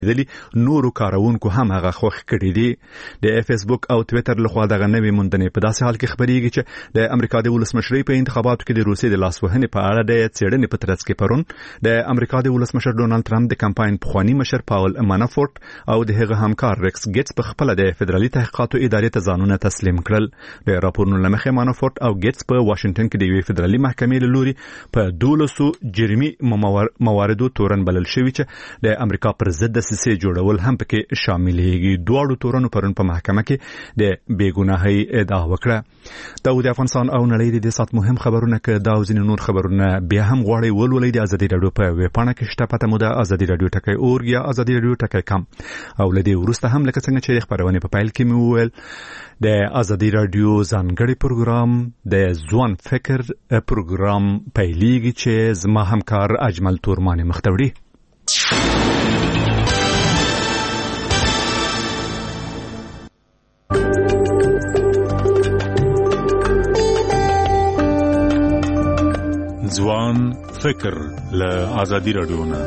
دلی نورو کارونکو هم هغه خوښ کړي دي. د فیسبوک او ټوئیټر لخوا دغه نوې موندنې په داسې حال کې خبرېږي چې د امریکا د ولسمشرۍ په انتخاباتو کې د روسیې د لاسوهنې په اړه د څېړنې په ترڅ کې پرون د امریکا د ولسمشر ډونالد ټرمپ د کمپاین پخوانی مشر پاول مانافورت او د هغه همکار ریکس ګیټس په خپل د فدرالي تحقیقاتو ادارې ته ځانونه تسلیم کړل. د راپورونو لمخې مانافورت او ګیټس په واشنگټن کې د یوې فدرالي محکمې له لوري په 12 جرمي مواردو تورن بلل شوی چې د امریکا پر ضد دسیسې جوړول هم پکې شاملېږي. دواړو تورنو پرون په محکمه کې د بېګناهۍ ادعا وکړه. دا د افغانستان او نړۍ د سات مهم خبرونه کې دا ځینې نور خبرونه بیا هم غواړي ولولئ د ازادي رادیو په ویب پاڼه کې شته. پته مو ده ازادي رادیو ټکی اورګ یا ازادي رادیو ټکی کام. او لدی ورسته هم لکه څنګه چې خبرونه په پایل کې مو وویل د ازادي رادیو ځانګړي پروګرام د ځوان فکر پروګرام پیلېږي چې زما همکار اجمل تورمانی مختوړي. ځوان فکر له ازادي رادیو نه.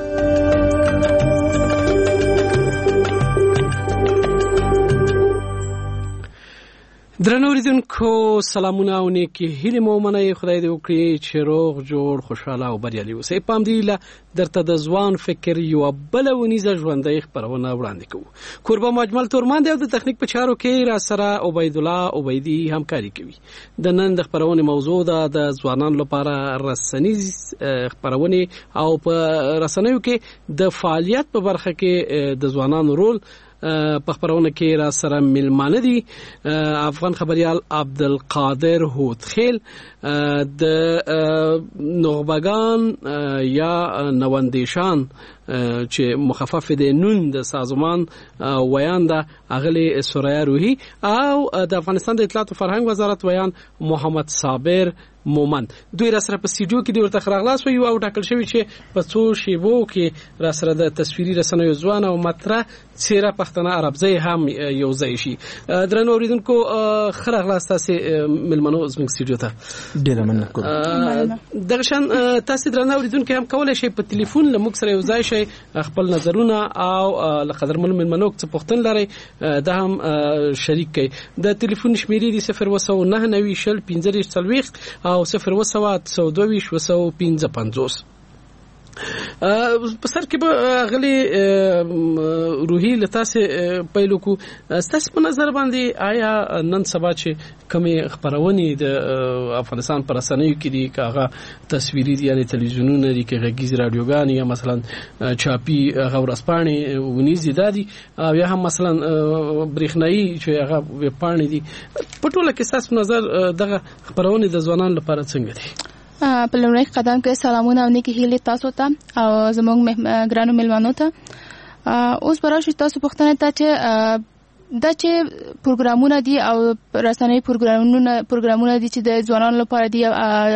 درنو اوریدونکو سلامونه او نیکی هیله مو منئ. خدای دې وکړي چې روغ جوړ خوشاله او بریالي اوسئ. پام دې له درته د ځوان فکر یو بل ونیزه ژوندۍ خبرونه وړاندې کوو. کوربه مجمل تورمان دی او د تخنیک په چارو کې را سره عبید الله عبیدی همکاري کوي. د نن د خبرونه موضوع ده د ځوانانو لپاره رسنیز خبرونه او په رسنیو کې د فعالیت په برخه کې د ځوانانو رول په خبرونه کې را سره ملمانه دي. افغان خبريال عبدالقادر هوتخیل د نوغبگان یا نواندیشان چې مخفف دي نون د سازمان ویان ده اغلی سوریا روحی او د افغانستان د اطلاعات او فرهنګ وزارت ویان محمد صابر مومن. دوی را سره په سټډیو کې د ورته خراغلاس وي او ټاکل شوی چې په څو شیبو کې را سره د تصویري رسنیو ځوان او مطرح څیره پښتنه عربزی هم یو ځای شي. درنو اوریدونکو خراغلاس تاسو ملمنو زموږ سټډیو ته ډیر مننه کوم. دغه شان تاسو درنو اوریدونکو هم کولای شئ په ټلیفون له موږ سره یو ځای شئ خپل نظرونه او لقدرمن ملمنو څخه پوښتنه لري دا هم شریک کړئ. د ټلیفون شمیرې دي 01990 شل 15 او 0 2 په سر کې به غلي روحي لتاسه پیلو کو ستاسو په نظر باندې آیا نن سبا چې کومه خبرونه د افغانستان پر رسنیو کې دي کاغه تصویري دي یعنی تلویزیونونه دي کې غږیز رادیوګان یا مثلا چاپی غورسپانی ونیزي دادي او یا هم مثلا برېښنایی چې هغه ویب پاڼې دي په ټوله کې ستاسو په نظر دغه خبرونه د ځوانانو لپاره څنګه دي؟ په لومړي قدم کې سلامونه او نیکی هیلې تاسو ته او زموږ ګرانو ملمنو ته. اوس براشي تاسو پوښتنه ته چې دا چې پروګرامونه دي او رسنۍ پروګرامونه دي چې د ځوانانو لپاره دي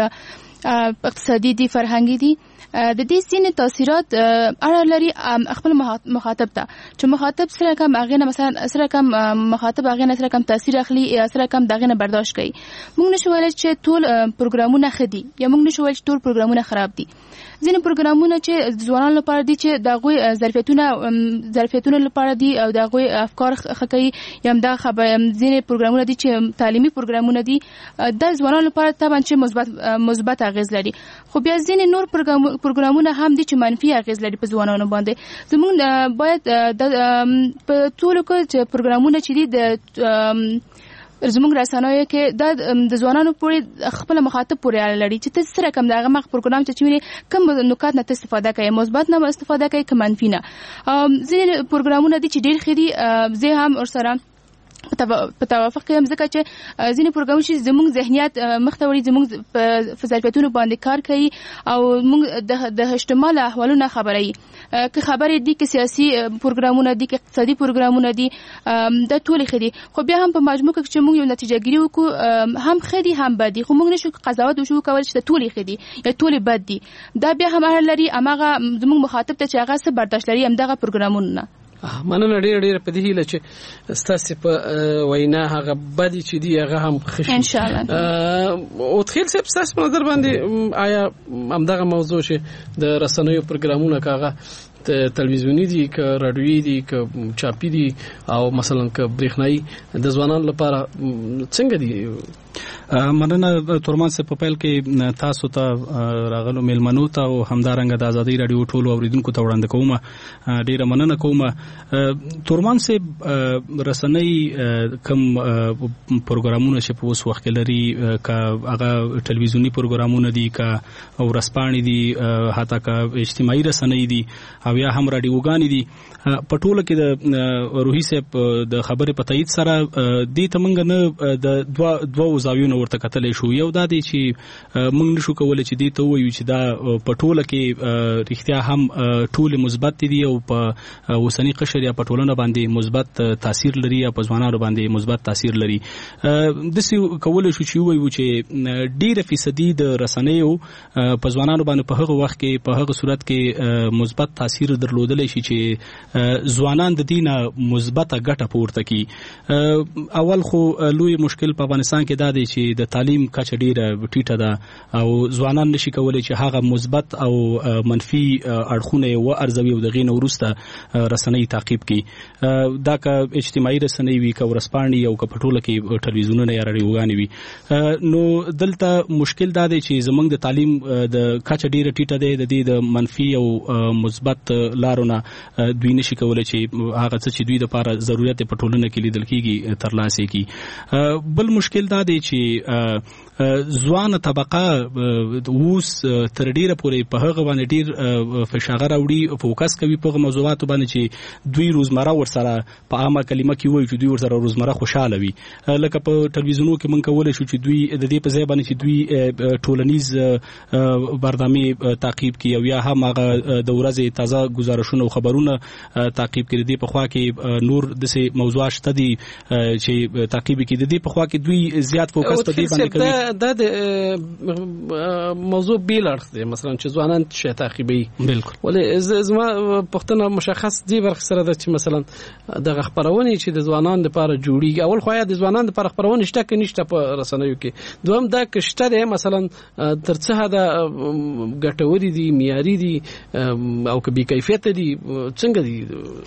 اقتصادي دي فرهنګي دي د دې سینې تاثیرات اړه لري خپل مخاطب ته چې مخاطب سره کوم اغه مثلا سره کوم مخاطب اغه سره کوم تاثیر اخلي یا سره کوم دغه برداشت کوي. موږ نشو ویل چې ټول پروګرامونه خدي یا موږ نشو ویل چې ټول پروګرامونه خراب دي. ځینې پروګرامونه چې ځوانانو لپاره دي چې دغه ظرفیتونه لپاره دي او دغه افکار خکې یا هم دا ځینې پروګرامونه دي چې تعلیمي پروګرامونه دي د ځوانانو لپاره طبعا چې مثبت اغیز لري. خو بیا ځینې نور پروګرامونه هم دي چې منفي اغیز لري په ځوانانو باندې. زموږ باید په ټولو کې چې پروګرامونه چې دي د زموږ رسنیو کې د ځوانانو پورې خپل مخاطب پورې اړه لري چې تاسو سره کوم دغه مخ پروګرام چې ویني کوم نکات نه استفاده کوي مثبت نه استفاده کوي کوم منفي نه. ځینې پروګرامونه دي چې ډېر خېدي زه هم ورسره په توافق کوم ځکه چې ځینې پروګرام چې زموږ ذهنیت مختوري زموږ په ظرفیتونو باندې کار کوي او موږ د اجتماعي احوالونو خبري که خبرې دي کې سیاسي پروګرامونه دي کې اقتصادي پروګرامونه دي د ټول خدي. خو بیا هم په مجموع کې چې موږ یو نتیجه ګیری وکړو هم خدي هم بدي خو موږ نشو قضاوت وشو کول چې ټول خدي یا ټول بد دي. دا بیا هم اړه لري امغه زموږ مخاطب ته چې هغه څه برداشت لري هم دغه پروګرامونه مننه ډېر په دې هیله چې ستاسو په وینا هغه بدی چې دی هغه هم خشي ان شاء الله. او تخیل سب ستاسو په نظر باندې آیا همدغه موضوع چې د رسنیو پروګرامونه کاغه تلویزیونی دي که رادیویی دي که چاپی دي او مثلا که برېښنایي د ځوانانو لپاره څنګه دي؟ مننه تورمان صاحب، په پیل کې تاسو ته راغلو میلمنو ته او همدارنګه د ازادي رادیو ټولو اوریدونکو ته وړاندې کوم. ډیره مننه کوم. تورمان صاحب، رسنۍ کم پروګرامونه چې په اوس وخت کې لري، که هغه ټلویزیونی پروګرامونه دي، که ورځپاڼې دي، حتی که اجتماعي رسنۍ دي او یا هم رادیوګانې دي، په ټوله کې د روحي صاحب د خبرې په تایید سره دې ته موږ نه د دوه زاویو ورته کتلی شو. یو دا دی چې موږ نشو کولی چې دې ته ووایو چې دا په ټوله کې رښتیا هم ټولې مثبت دي او په اوسني قشر یا په ټولنه باندې مثبت تاثیر لري یا په ځوانانو باندې مثبت تاثیر لري. داسې کولی شو چې ووایو چې ډېره فیصدي د رسنیو په ځوانانو باندې په هغه وخت کې په هغه صورت کې مثبت تاثیر درلودلی شي چې ځوانان د دې نه مثبته ګټه پورته کړي. اول خو لوی مشکل په افغانستان کې دا دی چې د تعلیم کچه ډیره ټیټه ده او ځوانان نشي کولای چې هغه مثبت او منفي اړخونه ورزوي او دغه وروسته رسنۍ تعقیب کړي. دا که اجتماعي رسنۍ وي، که ورځپاڼې او که په ټوله کې ټلویزیونونه یا رادیوګانې وي. نو دلته مشکل دا دی چې زمونږ د تعلیم د کچه ډیره ټیټه ده، د دې د منفي او مثبت لارو نه دوی نشي کولای چې هغه څه چې دوی لپاره ضرورت په ټولنه کې لیدل کیږي ترلاسه کړي. بل مشکل دا دی چې ځوان طبقه اوس تر ډیره پورې په هغه باندې ډیر فشار راوړي، فوکس کوي په موضوعاتو باندې چې دوی روزمره ورسره په عامه کلمه کې وایي چې دوی ورسره روزمره خوشاله وي. لکه په ټلویزیونو کې مونږ کولای شو چې دوی د دې په ځای باندې چې دوی ټولنیز برنامه تعقیب کړي او یا هم هغه د ورځې تازه گزارشونه او خبرونه تعقیب کړي. د په خوا کې نور داسې موضوعات شته دي چې تعقیب کړي. د دې په خوا کې دوی زیات فوکس په دې باندې کوي. دا د موضوع بیل اړخ دی، مثلا چې ځوانان شي تعقیبي. بالکل. ولې زما پښتنه مشخص دی برخ سره د چې مثلا د خبرونه چې د ځوانان لپاره جوړیږي. اول خو یا د ځوانان لپاره خبرونه شته کې نشته په رسنیو کې. دوم دا کشته دی مثلا ترڅه دا ګټوري دي، معیاري دي او که بي کیفیت دي، څنګه دي؟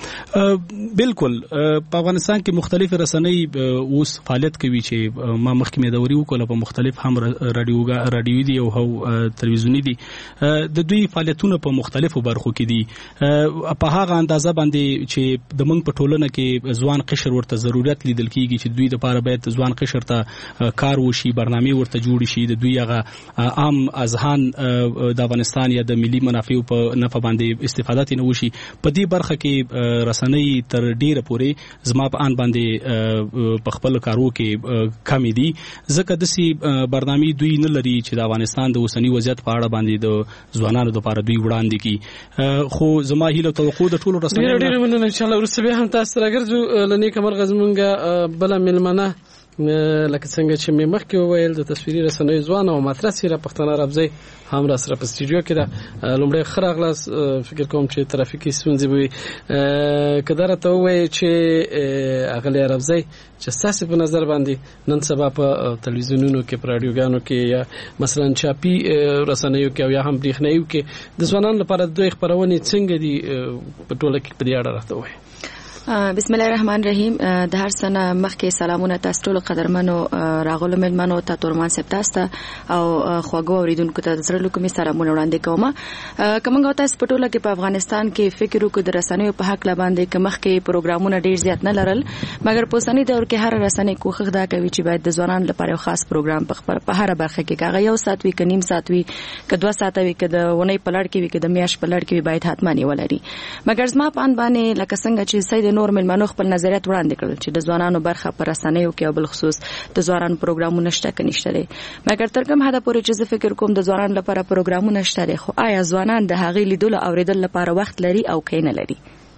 بالکل. په افغانستان کې مختلف رسنۍ اوس فعالیت کوي چې ما مخکې دوري وکړه په مختلف هم رادیویي دي او تلویزیونی دي. د دوی فعالیتونه په مختلفو برخو کې دي. په هغه اندازه باندې چې د موږ په ټولنه کې ځوان قشر ورته ضرورت لیدل کیږي چې دوی لپاره باید ځوان قشر ته کار وشي، برنامه ورته جوړ شي، د دوی هغه عام اذهان د افغانستان یا د ملي منافعو په نفع باندې استفاده تنه وشي. په دې برخه کې رسنۍ تر ډیره پورې زما په ان باندې په خپل کارو کې کمی دي، ځکه داسې برنامه دوی نه لري چې د افغانستان د اوسنی وضعیت په اړه باندې د ځوانانو لپاره دوی وړاندې کړي. خو زما هیله توقع د ټولو رسنیو ډیره مننه. ان شاء الله ورسره به هم تاسو راګرځو لنی کمر غزمونګه بل ملمنه لکه څنګه چې مې مخکې وویل د تصویري رسنیو ځوان او مطرح سره پښتانه رابزي هم را سره په سټوډیو کې دا لومړی خراغلاس فکر کوم چې ترافیکي ستونزې وي کدار ته وایي چې اغلی رابزي چې تاسو په نظر باندې نن سبا په تلویزیونونو کې په رادیوګانو کې یا مثلا چاپی رسنیو کې او یا هم برېښنایي کې د ځوانانو لپاره دوی خبرونه څنګه دي په ټوله کې په دې اړه راته وایي؟ بسم الله الرحمن الرحیم. د هر سنه مخکې سلامونه تاسو ټول قدرمنو راغلو ملمنو ته تورمان صاحب تاسو او خواږه اوریدونکو ته زړه کومې سلامونه وړاندې کوم. کومه تاسو په ټوله کې په افغانستان کې فکر وکړو د رسنیو په حق لباندې کې مخکې پروګرامونه ډیر زیات نه لرل، مګر په اوسنی دور کې هر رسنۍ کوښښ دا کوي چې باید د ځوانانو لپاره یو خاص پروګرام په هر برخه کې کاغه یو سات وی کنیم سات وی ک 2 ساعت وی ک د ونی پلړ کې وی ک د میاش پلړ کې باید حتماني ولري. مګر زما په ان باندې لکه څنګه چې سید نور ملمنو خپل نظریات وړاندې کړل چې د ځوانانو برخه پر رسنیو کې او بل خصوص د ځوانانو پروګرامونه شته کې نشته دي. مګر تر کوم حد پورې چې فکر کوم د ځوانانو لپاره پروګرامونه شته دي، خو آیا ځوانان د هغې لیدلو او اوریدلو لپاره وخت لري او کین لري؟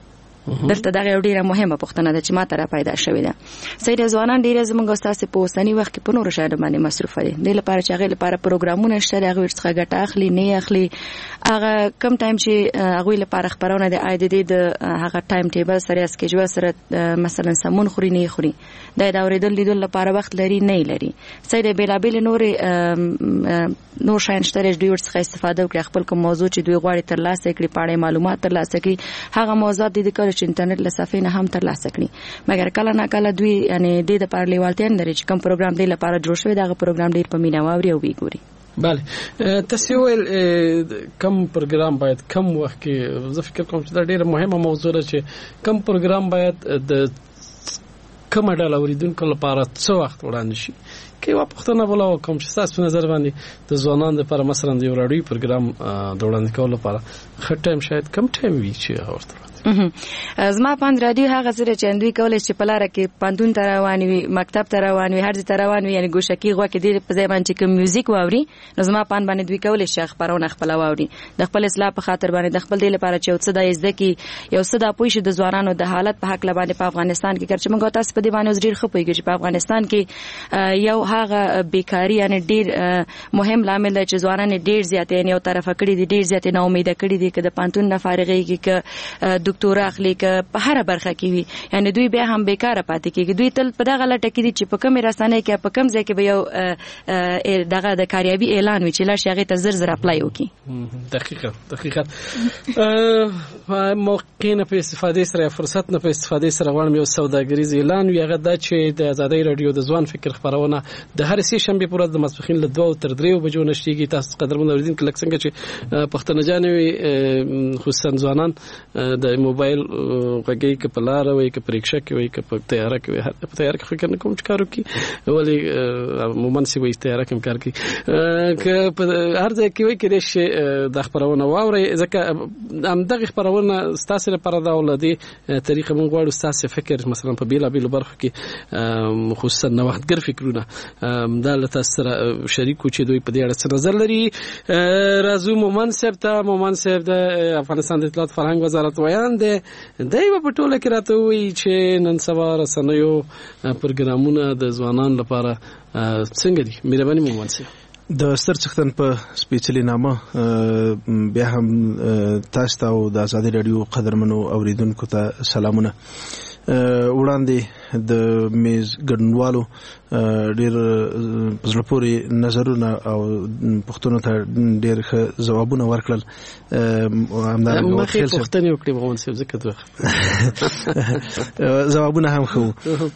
دلته دا یو ډیره مهمه پوښتنه ده چې ما ته را پیدا شوې ده. سید ځوانان ډیره زموږ استاد په اوسنی وخت کې په نور شاید باندې مصروف دي. د لپاره چې هغه لپاره پروګرامونه شته، هغه ورڅخه ګټه اخلي نه اخلي. هغه کم ټایم چې هغه لپاره خبرونه د IDD د هغه ټایم ټیبل سره اسکیجول سره مثلا سمون خوري نه خوري، دا د اوریدل لیدل لپاره وخت لري نه لري. سید بیلابل نور شاین شته دوی ورڅخه استفاده وکړي، خپل کوم موضوع چې دوی غواړي ترلاسه کړي، پاړې معلومات ترلاسه کړي، هغه موضوعات د کله چې انټرنیټ له صفحې نه هم ترلاسه کړي. مګر کله نه کله دوی یعنی د لپاره لیوالتیا نه لري چې کوم پروګرام دی لپاره جوړ شوی دا پروګرام ډیر په مینه واوري او وګوري. بله تاسو ویل کم پروګرام باید کم وخت کې، زه فکر کوم چې دا ډیره مهمه موضوع ده چې کم پروګرام باید د کومه ډله اوریدونکو لپاره څه وخت وړاندې شي. کې یوه پوښتنه بله کوم چې ستاسو په نظر باندې د ځوانانو لپاره مثلا د یو راډیوي پروګرام د وړاندې کولو لپاره ښه ټایم شاید کم ټایم وي چې هغه ورته زما پاند رادیو هغه سره چې دوی کولای شي په لار کې پاندون ته روان وي، مکتب ته روان وي، هر ځای ته روان وي، یعنی ګوشکی غوا کې د په ځای باندې کوم میوزیک واوري، نو زما پاند باندې دوی کولای شي خبرونه خپل واوري د خپل اصلاح په خاطر باندې د خپل دی لپاره چې څه د زده کی یو څه د پوي شي د ځوانانو د حالت په حق لباندې په افغانستان کې چې موږ تاسو په دی باندې ډیر خپويږي چې په افغانستان کې یو هغه بیکاری یعنی ډیر مهم لامل دی چې ځوانان ډیر زیات یو طرفه کړي دي، ډیر زیات نه امید کړي دي چې د پانتون نه فارغېږي ک ډاکټر اخلي په هر برخه کې وي، یعنی دوی به هم بیکاره پاتې کېږي. دوی تل په دغه لټه کې دي چې په کوم رسنۍ کې په کوم ځای کې به یو دغه د کاریابي اعلان وي چې لا شي هغه ته زر اپلای وکړي. دقیقاً موقع نه په استفادې سره فرصت نه په استفادې سره غواړم یو سوداګریز اعلان وي، هغه دا چې د آزادۍ رادیو د ځوان فکر خبرونه د هر سې شنبه پر ورځ د ماسپښین له 2 تر 3 بجو نشټیږي. تاسو قدرمن اوریدونکو لکه څنګه چې پښتنه جانوي خصوصا ځوانان د موبایل غږی کې په لار وي کې پریکشا کې وي کې په تیاره کې وي، په تیاره کې فکر نه کوم چې کارو کې ولی عموما سی وي تیاره کې کار کې که په هر ځای کې وي کې د خبرونه واوري، ځکه هم دغه خبرونه ستاسو لپاره دا ولدي طریقه مونږ غواړو ستاسو فکر مثلا په بیلا بیل برخه کې خصوصا نوښتګر فکرونه دا له تاسو سره شریکو چې دوی په دې اړه څه نظر لري. راځو مومن صاحب د افغانستان د اطلاعات فرهنګ وزارت ویان دی په ټوله کې راته وایي چې نن سبا رسنیو پروګرامونه د ځوانانو لپاره څنګه دي. مهرباني مومن صاحب. د ستر څښتن په سپیڅلي نامه بیا هم تاسو ته او د آزادۍ رادیو قدرمنو اوریدونکو ته سلامونه. وړاندې د میز ګډونوالو ډېر زړه پورې نظرونه او پوښتنو ته ډېر ښه ځوابونه ورکړل. همدارنګه خیر پوښتنې وکړې بغون صاحب ځکه ځوابونه هم ښه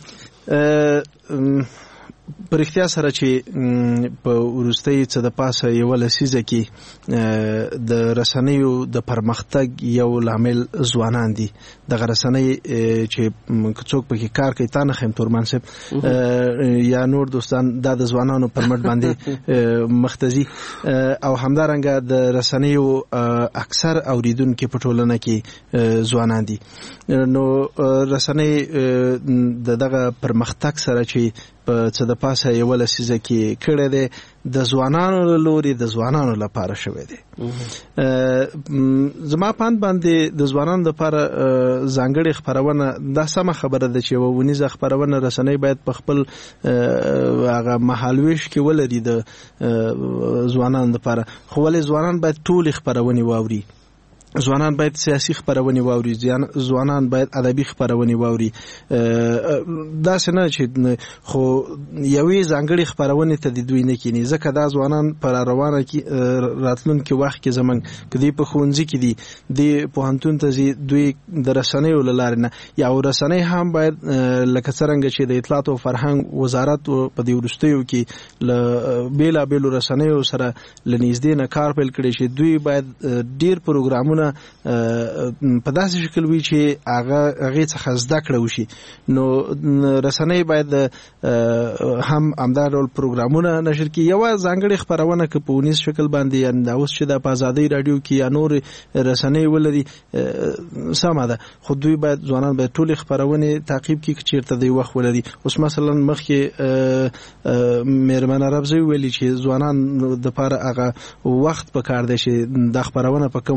پر اختیار سره چې په ورستۍ څه د پاسه یو لسیزه کې د رسنیو د پرمختګ یو لامل ځوانان دي. د رسنۍ چې څوک پکې کار کوي تا نه خیم تورمان صاحب یا نور دوستان دا د ځوانانو پر مټ باندې مختزي او همدارنګه د رسنیو اکثر اوریدونکو په ټولنه کې ځوانان دي. نو رسنۍ دغه پرمختګ سره چې په څه د پاسه یو لسیزه کې کړه ده د ځوانانو لوري د ځوانانو لپاره شوی دی. زما پاند باندې د ځوانانو لپاره ځانګړي خبرونه دا سم خبره ده چې ونیزه خبرونه رسنۍ باید په خپل هغه محلويش کې ولري د ځوانانو لپاره، خو ولې ځوانان باید ټول خبرونه واوري، ځوانان باید سیاسي خبرونه واوري، ځوانان باید ادبي خبرونه واوري. دا څنګه چې خو یوې ځانګړي خبرونه ته د دوی نه کینی، ځکه دا ځوانان پر روانه کې راتلونکي وخت کې زمونږ کدي په خونځي کې دي د پوهنتون ته دوی د رسنیو لاره نه یا رسنۍ هم باید لکه څنګه چې د اطلاعات او فرهنګ وزارت په دې ورستیو کې ل بیلا بیل رسنیو سره لنیزدې نه کار پیل کړي چې دوی باید ډیر پروګرامونه په داسې شکل وي چې هغه څخه زده کړه وشي. نو رسنۍ باید هم همدار ډول پروګرامونه نشر کړي. یو ځانګړي خبرونه که په ونیس شکل باندې دا اوس چې د آزادۍ رادیو کې یا نور رسنۍ ولري سمه ده، خو دوی باید ځوانان باید ټول خبرونه تعقیب کړي چیرته دی وخت ولري. اوس مثلا مخکې مېرمن عربزی ویلي چې ځوانان د لپاره هغه وخت په کار دی چې د خبرونه په کوم وخت کې نشته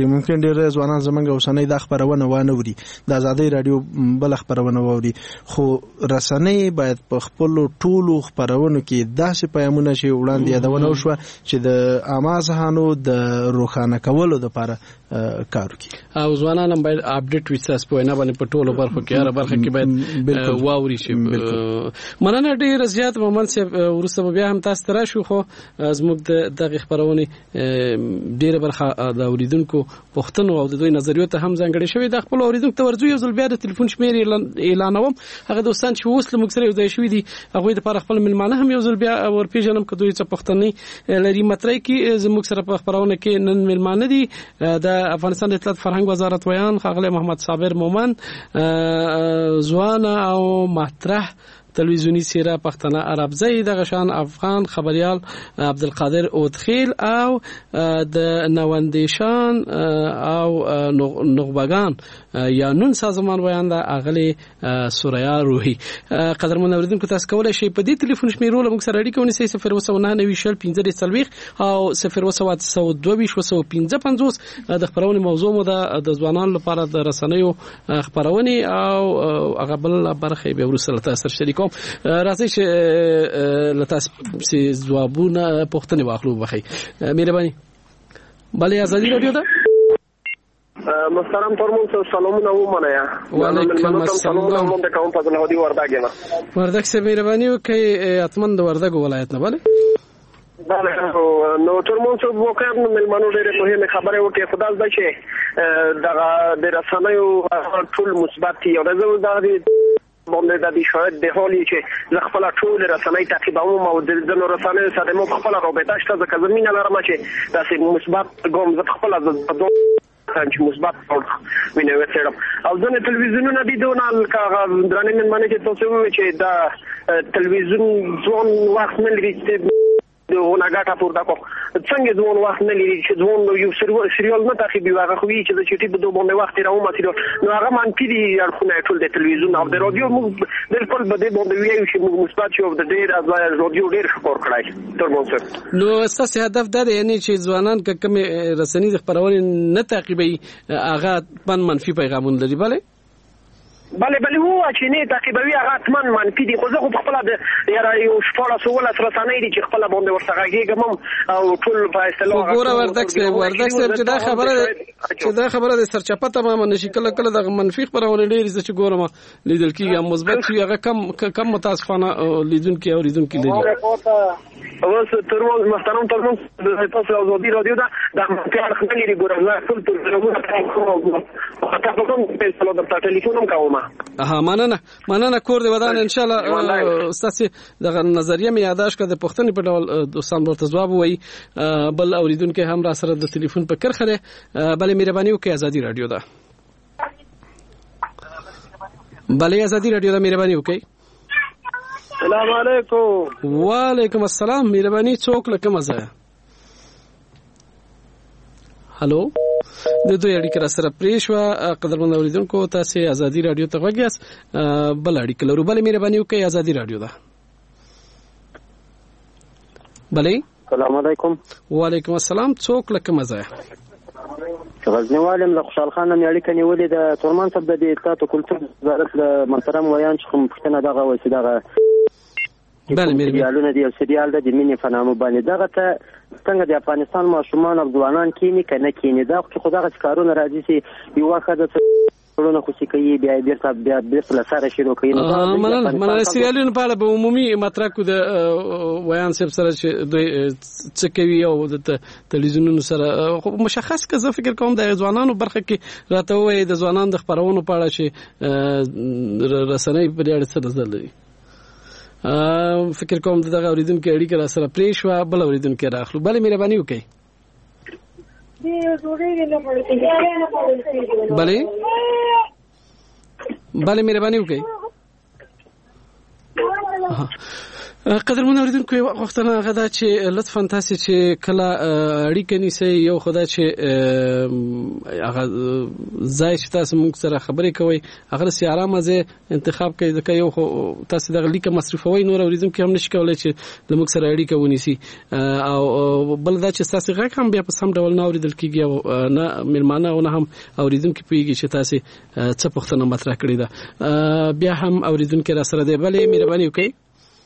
کوي. ممکن ډېر ځوانان زمونږ اوسنۍ د خبرونه وانه وري د ازادي رادیو بل خبرونه ووري, خو رسنۍ باید په خپل ټولو خبرونو کې داسې پیغامونه شي وړاندې یادونه وشوه چې د عامه ذهنو د روښانه کولو لپاره کار وکړي او ځوانان هم باید اپډیټ وي. تاسو په نه باندې په ټولو برخو کې هر برخه کې باید واوري شي. مننه ډېر زیات مومن صاحب. ورسته بیا هم تاسو تر شو خو زموږ دغه خبرونه ډېر برخه د اوریدونکو پښتنو او د دوی نظریو ته هم ځانګړې شوی. د خپل اوریدونکو ته ورځو یو ځل بیا د ټلیفون شمیر اعلانوم. هغه دوستان چې اوس لمږ سره یو ځای شوي دي هغه د لپاره خپل ملمانه هم یو ځل بیا ورپېژنم که دوی څه پښتني لري. مطرح کې زموږ سره په خبرونه کې نن ملمانه دي د افغانستان د اطلاعات فرهنګ وزارت ویان ښاغلی محمد صابر مومن, ځوان او مطرح تلویزیونی څیره پښتانه عربزی د غشان افغان خبريال عبدالقادر اودخیل او د نوندیشان او نخبگان یا نون سازمان ویان د اغلی سوریا روحی. قدرمن اوریدونکو تاسو کولای شئ په دې ټلیفون شمیرو لمږ سره اړیکه ونیسئ 019901540 او 02025 د خبرونې موضوع مو د ځوانانو لپاره د رسنیو خبرونه او هغه بل برخه به ورسره تاسو شریکوم. راځي چې لتاس ځوابونه پوښتنه واخلو. بخي مهرباني. بله ازادي رادیو ده. محترم ترمون سلامونه ومنه. وعلیکم السلام. من د کوم په لهدي وردګ نه. وردګ سه مهرباني وکي اتمن د وردګ ولایت نه bale. نو ترمون څو وکړ نو ملمنو ډېر مهمه خبره وکړه. خدای دې چې دغه د رسنیو ټول مثبت یو راځي باندې د دې شاید د حالي چې خپل ټول رسنۍ تعقیبوم او د نو رسنۍ سره مو خپل رابطه شته ځکه زمينه لرم چې داسې مثبت ګوم ز خپل د چې مثبت ویني وڅېړم او ځنه تلویزیونونه دي دونه کاغذ درنه من باندې چې تاسو وایئ چې دا تلویزیون ځون وخت نه لري ونه غاټه پورته کو څنګه ځون وخت نه لري چې ځون یو سریال نه تعقیبي واغه خو چې د چټي په دوه باندې وخت راو ما سریال نو هغه منفي دي خو ټول د تلویزیون او د رادیو موږ بالکل بده باندې ویو چې موږ مثبت شو د ډیر از رادیو ډیر خبر کړای ترمن سر. نو اساس هدف دا دی یعنی چې ځوانان کوم رسنۍ خبرونه نه تعقیبي هغه منفي پیغامونه لري bale بله هو چې نه تعقیبوي هغه اتمن منفي دي. خو زه خو خپل د یاره یو شپاره سوال سره سنې دي چې خپل باندې ورڅخه کېږم او ټول په اصطلاح وګوره وردګ چې دا خبره د سرچپه تمام نشي کله د منفي خبرونه لري چې ګورم لیدل کیږي مثبت شي هغه کم متاسفانه لیدونکو او لیدونکو لري. اوس ترمن محترم ترمن تاسو ازادي رادیو دا د مکار خلک لري ګورم ټول پروګرامونه تاسو کوم په سلو د ټلیفون کوم. مننه کور دی ودان ان شاء الله. استاد دغه نظریه می یاداش کړه د پښتنې په ډول دوستان ورته ځواب وایي. بل اوریدونکو هم را سره د ټلیفون په کرخه ده. بل مهرباني وکړئ ازادي رادیو ده. بل ازادي رادیو ده مهرباني وکړئ. السلام علیکم. وعلیکم السلام. مهرباني څوک لکه مزه. هالو د دوی اړیکه را سره پریښوا. قدرمن اوریدونکو تاسو ازادي رادیو ته وګیاس بل اړیکه لرو. بل مهرباني وکړئ ازادي رادیو ده. بله السلام علیکم. وعلیکم السلام. څوک لکه مزه غزنوالم له خوشحال خان مې اړیکه نیولې د تورمان صاحب د اطلاعات او کلتور وزارت له محترم ویان چې کوم پښتنه دغه وایي دغه بله سریالونه دی او سریال د مینې فنامو باندې دغه ته څنګه د افغانستان ماشومان او ځوانان کینی کنه کینی دا خو خدای کارونه راځي چې یو وخت د ټولنه خوشي کوي بیا بیرته لساره شروع کوي. مننه سریالونو په اړه به عمومي مطرح کو د ویان صاحب سره چې دوی څه کوي او د تلویزیونونو سره مشخص که زه فکر کوم د ځوانانو برخه کې راته وایي د ځوانانو د خبرونو په اړه چې رسنۍ په اړه څه نظر لري. فکر کوم دغه اوریدونکو اړیکه را سره پرې شو. بل اوریدونکو راخلو. بل مهرباني وکړئ. بله مهرباني وکړئ. قدرمن اوریدونکو وختونه غدا چې لطفا تاسو چې کله اړیکه نیسئ یو خدای چې هغه ځای چې تاسو موږ سره خبرې کوي هغه سي آرامه ځای انتخاب کوي ځکه یو تاسو دغه لیکه مصرفوي نور اوریدونکو هم نشي کولای چې موږ سره اړیکه ونیسي او بل دا چې تاسو غږ هم بیا په سم ډول نه اوریدل کیږي او نه ملمانه او نه هم اوریدونکو پیږي چې تاسو څه پوښتنه مطرح کړې ده بیا هم اوریدونکو را سره دی بلې مهرباني وکړئ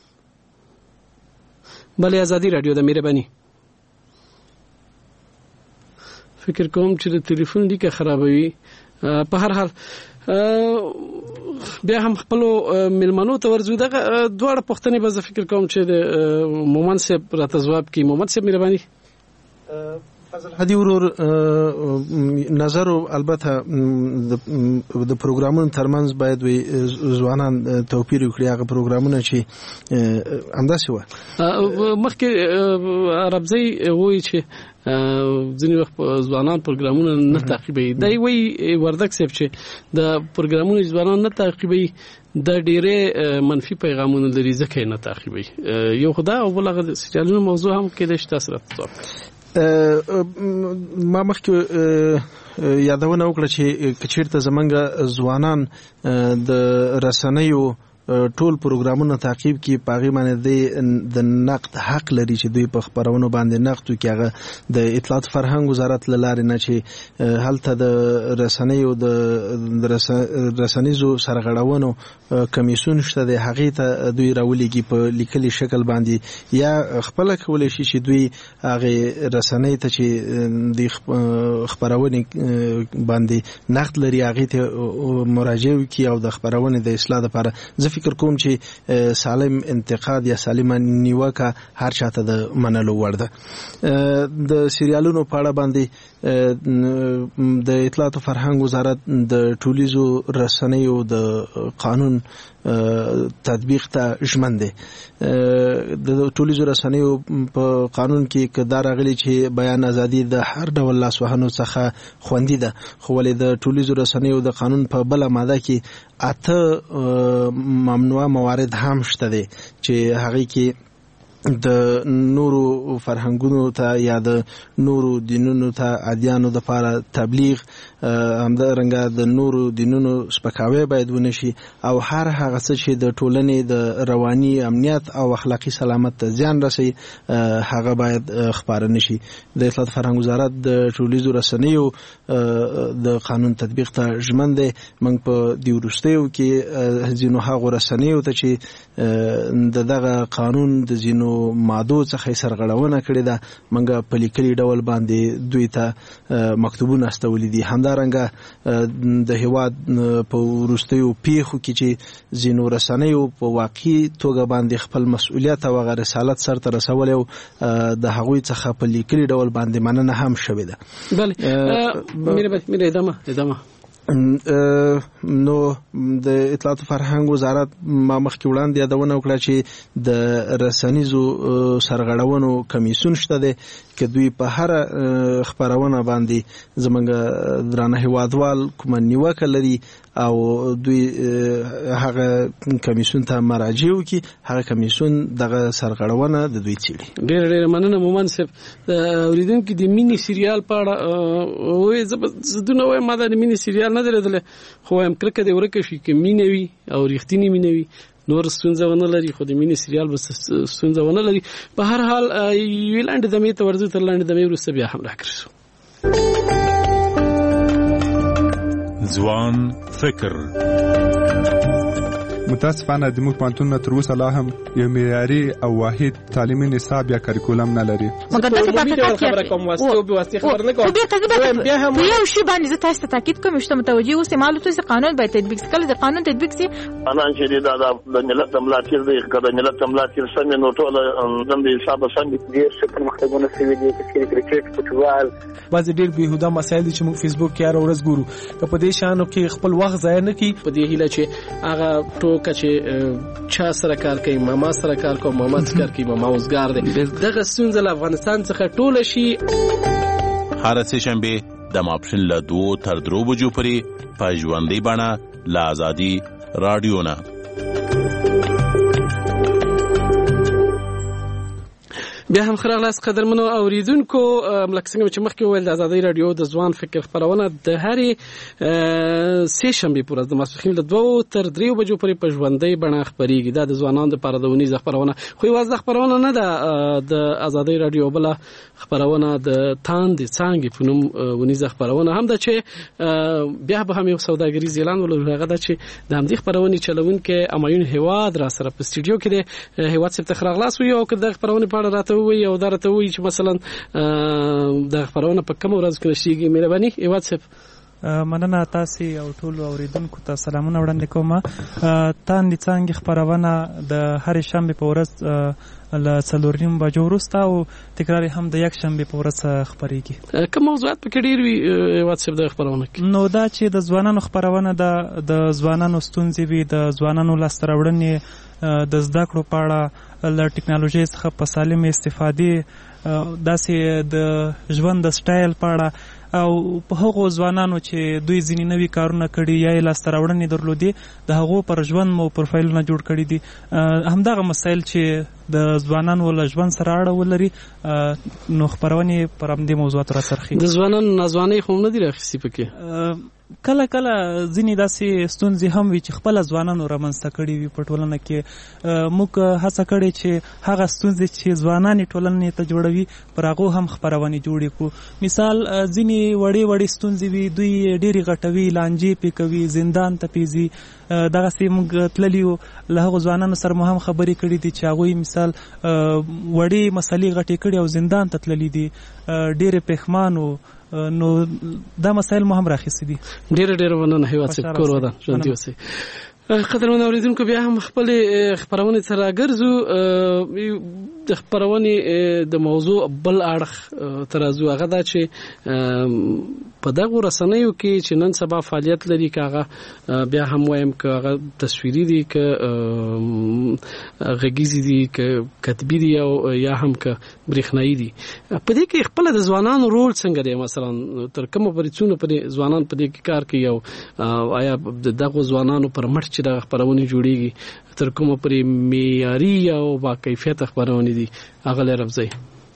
بله آزادی رادیو د مهرباني فکر کوم چې د ټلیفون لیکه خرابوي په هر حال بیا هم خپل ملمنو ته ورځو دغه دواړه پوښتنې به زه فکر کوم چې د مومن صاحب راته ځواب کوي. مومن صاحب مهرباني. فضل هدي ورور نظر البته د پروګرامونو ترمنځ باید وي ځوانان توپیر وکړي هغه پروګرامونه چې همداسې و مخکې عربزی وایي چې ځینې وخت ځوانان پروګرامونه نه تعقیبوي دی وایي وردک صاحب چې د پروګرامونو ځوانان نه تعقیبوي د ډېرې منفي پیغامونه لري ځکه یې نه تعقیبوي یو خو دا او بل هغه سیریالونو موضوع هم کېدای شي تاسو راته ځواب ما مخکې یادونه وکړه چې کچیرته زمونږ ځوانان د رسنیو ټول پروګرامونه تعقیب کی پاغي باندې د نقد حق لري چې دوی په خبرونو باندې نقد کوي هغه د اطلاعات فرهنګ وزارت لاره نه چې هلته د رسنیو د رسنیزو سرغړونو کمیسیون شته د هغه ته دوی راولېږي په لیکلي شکل باندې یا خپل کولای شي چې دوی هغه رسنۍ ته چې د خبرونه باندې نقد لري هغه ته مراجعه کوي او د خبرونه د اصلاح لپاره فکر کوم چې سالم انتقاد یا سالمه نیوکه هر چاته د منلو وړ ده. د سریالونو په اړه باندې د اطلاعات او فرهنګ وزارت د ټولیزو رسنیو د قانون تطبیق ته ژمن دي. د ټولیزو رسنیو په قانون کې کدار غلي چې بیان ازادي د هر ډول لاسوهنو څخه خوندي ده خو ولې د ټولیزو رسنیو د قانون په بل ماده کې اته ممنوعه موارد هم شته دي چې هغه کې د نورو فرهنګونو ته یا د نورو دینونو ته ادیانو د لپاره تبلیغ همدارنګه د نورو دینونو سپکاوی باید ونشي او هر هغه څه چې د ټولنې د رواني امنیت او اخلاقی سلامت ته زیان رسي هغه باید خبره نشي. د اطلاعات فرهنګ وزارت د ټولیزو رسنیو د قانون تطبیق ته ژمن دی. موږ په دی وروستیو کې ځینو هغو رسنیو ته چې دغه قانون د ځینو مادو څخه سرغړونه کړې ده موږ په لیکلي ډول باندې دوی ته مکتوبونه استولي دي. همدارنګه د هیواد په وروستیو پیښو کې چې ځینو رسنیو په واقعي توګه باندې خپل مسؤلیت او غیر رسالت سرته رسولي او د هغوی څخه په لیکلي ډول باندې مننه هم شوې ده. بله میره ادامه نو د اطلاعات فرهنګ وزارت ما مخکې وړاندې یادونه وکړه چې د رسنیزو سرغړونو کمیسیون شته دی که دوی په هر خبرونه باندې زمونږ درانه هیوادوال کومه نیوکه لري او دوی هغه کمیسیون ته مراجعه وکړي هغه کمیسیون دغه سرغړونه د دوی څیړي. ډېر مننه مومن صاحب. اوریدونکو د مینی سریال په اړه وایي زدونه وایم ما د مینی سریال نه درېدل خو هم کرکه دی ورکه شي کې مینوي او ریښتینی مینوي نور ستونزه ونه لري خو د مینی سریال به ستونزه ونه لري. په هر حال ویلاند د مې ته ورځو تر لاندې د مې وروسته بیا هم راکړو. ځوان فکر متاسفانه د موږ پوهنتونونه تر اوسه لا هم یو معیاري او واحد تعلیمي نصاب یا کریکولم نه لري. مګر دا خبره کوم واسطه به واسطه خبر نه کوم. بیا هم یو شی باندې زه تاسو ته تاکید کوم چې متوجي اوسئ معلومات چې قانون باید تطبیق شي. کله د قانون تطبیق شي انا چې دا د ملت ملاتړ دی کله ملت ملاتړ سم نو ټول د حساب سم دي چې پرمختګونه شوي دي چې کرکټ فوټبال بعض ډېر بهوده مسایل چې موږ فیسبوک کې هر ورځ ګورو که په دې شانو کې خپل وخت ضایع نه کړي په دې هیله چې هغه چې چا سره کار کوي ماما سره کار کوي ماما سره کار کوي ماما اوسګار دی دغه ستونزه له افغانستان څخه ټوله شي. هر سه شنبه د ماپښین له 2 تر 3 بجو پورې په ژوندۍ بڼه له آزادي رادیو نه بیا هم خراغلاس قدرمنو اوریدونکو ملک څنګه چې مخکې ویل د ازادي رادیو د ځوان فکر خبرونه د هرې سه شنبه پر ورځ د ماسپښین له 2 تر 3 بجو پورې په ژوندۍ بڼه خبريږي. دا د ځوانانو لپاره د ونیزه خبرونه خو یوازې خبرونه نه ده، د ازادي رادیو بل خبرونه د تاند څنګه په نوم ونیزه خبرونه هم ده چې بیا به هم یو سوداګریز اعلان ولرغه ده چې د همدې خبرونه چلونکو امایون هواد را سره په استودیو کې د هواد سره خراغلاس وي او د خبرونه په اړه راته وي او درته وي چې مثلا د خبرونه په کوم ورځ کې نشيږي. مهرباني هواد صاحب. مننه تاسو او ټول اوریدونکو ته سلامونه وړاندې کوم. تاند څنګه خبرونه د هر شنبه په ورځ له 4:30 بجو وروسته او تکرار هم د یک شنبه په ورځ خبريږي. کوم موضوعات په کې ډیر وي هواد صاحب د خبرونه کې؟ نو دا چې د ځوانانو خبرونه د ځوانانو ستونزې وي، د ځوانانو لاستراوړنې، د زده کړو په اړه، له ټکنالوژي څخه په سالم استفادې، داسې د ژوند د سټایل په اړه او په هغو ځوانانو چې دوی ځینې نوي کارونه کړي یا یې لاسته راوړنې درلودې د هغو پر ژوند مو پروفایلونه جوړ کړي دي. همدغه مسایل چې د ځوانانو له ژوند سره اړه ولري نو خبرونې پر همدې موضوعاتو راڅرخي. د ځوانانو ناځوانۍ خو نه دي راخیستې پکې؟ کله کله ځینې داسې ستونزې هم وي چې خپل ځوانانو رامنځته کړي وي په ټولنه کې. موږ هڅه کړې چې هغه ستونزې چې ځوانان ټولنې ته جوړوي پر هغه هم خبرونه جوړې کړو. مثال ځینې وړې ستونزې وي، دوی ډېری غټوي، لانجې پې کوي، زندان ته پیځي. دغسې موږ تللي وو، له هغو ځوانانو سره مو هم خبرې کړي دي چې هغوی مثال وړې مسلې غټې کړي او زندان ته تللي دي، ډېرې پښیمان وو. نو دا مسایل مو هم راخیستي دي. ډېر مننه هیواد صاحب، کور ودان ژوندي اوسئ. قدرمن اوریدونکو بیا هم خپل خبرونه سره ګرځو. د خبرونه د موضوع بل اړخ ترازو هغه دا چې په دغه رسنیو کې چې نن سبا فعالیت لري، کاغه بیا هم وایم کاغه تصویری دي، ک غږیزي دي، ک کتبی دي او یا هم ک برېښنایی دي. په دې کې خپل د ځوانانو رول څنګه دی؟ مثلا تر کومه پورې څونه پر ځوانان په دې کې کار کوي او آیا دغه ځوانانو پر مټ چې د خبرونه جوړیږي تر کومه پورې معیاري او با کیفیت خبرونه دي هغه لرم ځای؟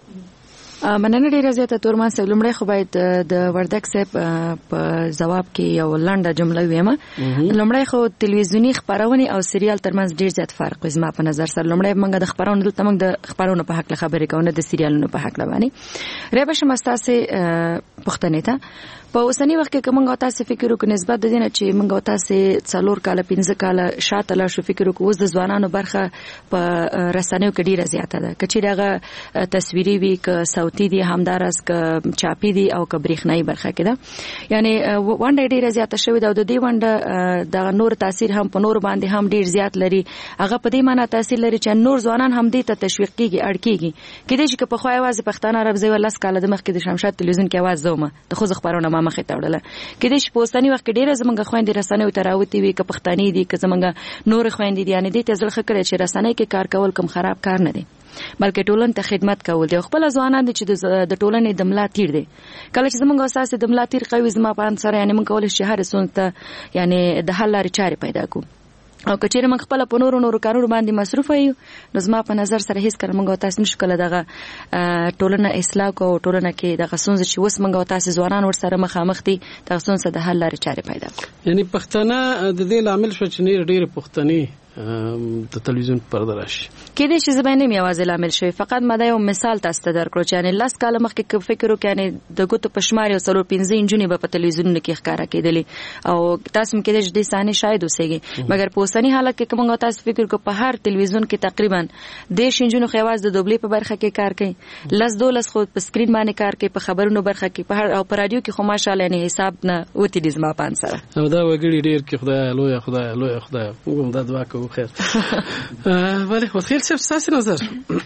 مننه ډیره زیاته تورمان صاحب. لومړی خو باید د وردک صاحب په جواب کې یو لنډه جمله ویم. لومړی خو تلویزیونی خبرونه او سریال ترمنځ ډیر زیات فرق وي زما په نظر سره. لومړی موږ د خبرونو دلته موږ د خبرونو په حق خبرې کوو، نه د سریالونو په حق باندې. ریبه شمستاسه پښتنې ته په اوسنی وخت کې کومه تاسو فکر وکړئ نسبت د دې نه چې موږ تاسو 4 کال 15 کال شاته لا شو فکر وکړو د ځوانانو برخه په رسنیو کې ډیره زیاته ده، کچې دغه تصویری وی ک صوتي دي، همدارس ک چاپی دي او ک برېښنایی برخه کې ده. یعنی ونډه ډیره زیاته شوې ده او د دې ونډه د نور تاثیر هم په نور باندې هم ډیر زیات لري. هغه په دې معنی تاثیر لري چې نور ځوانان هم دې ته تشویق کیږي، اړ کیږي کله چې په خو आवाज پښتانه عرب زوی لاس کاله د مخ کې د شمشاد تلویزیون کې आवाज زومه د خو خبرونه مخه تاوړله کله چې په اوسنی وخت کې ډیره زمونږ خويندې رسنیو ته راوتی وي ک پښتني دي ک زمونږ نور خويندې دي، یعنی دې ته ځل خکړې چې رسنۍ کې کار کول کوم خراب کار نه دی، بلکې ټولن ته خدمت کول دی. خپل ځوانان دي چې د ټولنې د ملا تیر دي. کله چې زمونږ اساس د ملا تیر قوي زما په انصار، یعنی موږ کولای شي هر سنت یعنی د حل لارې چارې پیدا کوو. او کچېره موږ خپل په نورو کارونو باندې مصروف یو، نو زما په نظر سره هیڅ کله موږ تاسو نشو کله دغه ټولنه اصلاح کو، ټولنه کې دغه سونز چې وس موږ تاسو ځوانان ور سره مخامخ دي دغه سونز د حل لارې چارې پیدا کوي. یعنی پښتانه د دې عامل شو چې ډېر پښتني د تلویزیون پرده راشي. کله چې زبانه می आवाज لامل شوی، فقط ما دا یو مثال تاسو ته درکړم چې یعنی لاس کاله مخکې فکر وکړ یعنی د ګوتو پښمار یو 15 انجونی په تلویزیون کې ښکارا کېدلی او تاسو مې کېدې د ثاني شاید اوسېږي، مګر په اوسنی حالت کې کومه تاسو فکر کو په هر تلویزیون کې تقریبا د شینجونو خواص د دوبلې په برخه کې کار کوي، لس دولس خو په سکرین باندې کار کوي، په خبرونو برخه کې په هر او په رادیو کې خو ماشاءالله نه حساب نه وتی د زما پان سره او دا وګړي ډیر کې خدای لوی موږ دا دعا کوو خیر. ولی خیل صاحب تاسو نظر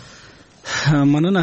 مننه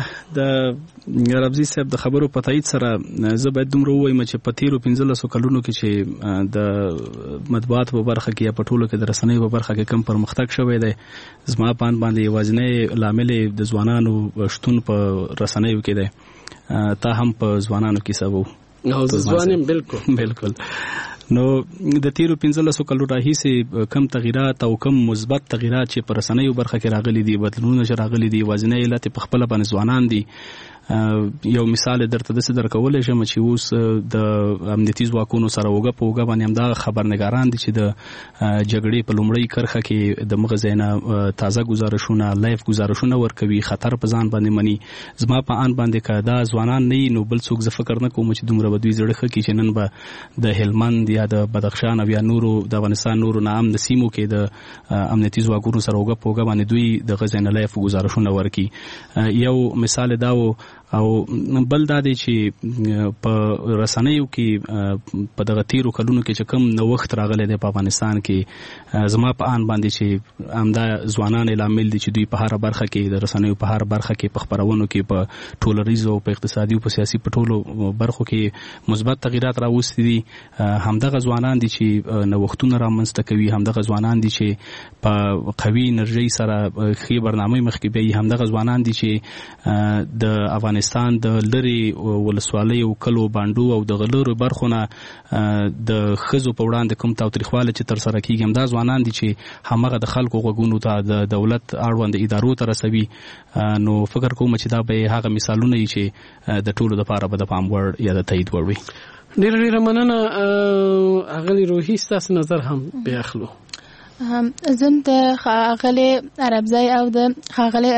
د ربزي صاحب د خبرو په تایید سره زه باید دومره وایم چې په تیرو 15 کلونو کې چې د مطبوعات په برخه کې یا په ټولو کې د رسنیو په برخه کې کم پرمختګ شوی دی، زما پان باندې یوازینی لامل د ځوانانو شتون په رسنیو کې دی. تا هم په ځوانانو کې سبو او ځوانیم بالکل نو د تیرو 15 کلو راهیسې کم تغیرات او کم مثبت تغیرات چې پر رسنیو برخه کې راغلي دي، بدلونونه چې راغلي دي، وزنه علت په خپل باندې ځوانان دي. یو مثال درته د صدر کولای شم چې اوس د امنیتي ځواکونو سره وګه په وګه باندې همدا خبرنګاران دي چې د جګړې په لومړۍ کرخه کې د مغزینه تازه گزارشونه لایف گزارشونه ورکوي، خطر په ځان باندې مني. زما په ان باندې کدا ځوانان نه نو بل څوک ز فکر نه کوم چې دومره بدوي زړه کې چې نن به د هلمند یا د بدخشان او یا نورو د افغانستان نورو نام د سیمو کې د امنیتي ځواکونو سره وګه په وګه باندې دوی د غزینه لایف گزارشونه ورکوي. یو مثال دا او بل دا دی چې په رسنیو کې په دغه تیرو کلونو کې چې کوم نوښت راغلی دی په افغانستان کې، زما په ان باندې چې همدا ځوانان لامل دي چې دوی په هر برخه کې د رسنیو په هر برخه کې په خبرونو کې په ټولنیزو په اقتصادي او په سیاسي په ټولو برخو کې مثبت تغیرات راوستي دي. همدغه ځوانان دي چې نوښتونه رامنځته کوي، همدغه ځوانان دي چې په قوي انرژي سره ښې برنامه مخکې بیايي، همدغه ځوانان دي چې د افغانستان د لری ولسوالۍ او کلو باندو او د غلورو برخونه د خزو په وړاندې کوم تاوتریخواله چې تر سره کیږي، همدا ځوانان دي چې همغه د خلکو غوګونو ته د دولت اړوند ادارو ته رسوي. نو فکر کوم چې دا به هغه مثالونه وي چې د ټولو لپاره به د پام وړ یا د تایید وړ وي. ډېر مننه اغلی روحي، ستاسو نظر هم بیا اخلو. زم د خاغلی عربزای او د خاغلی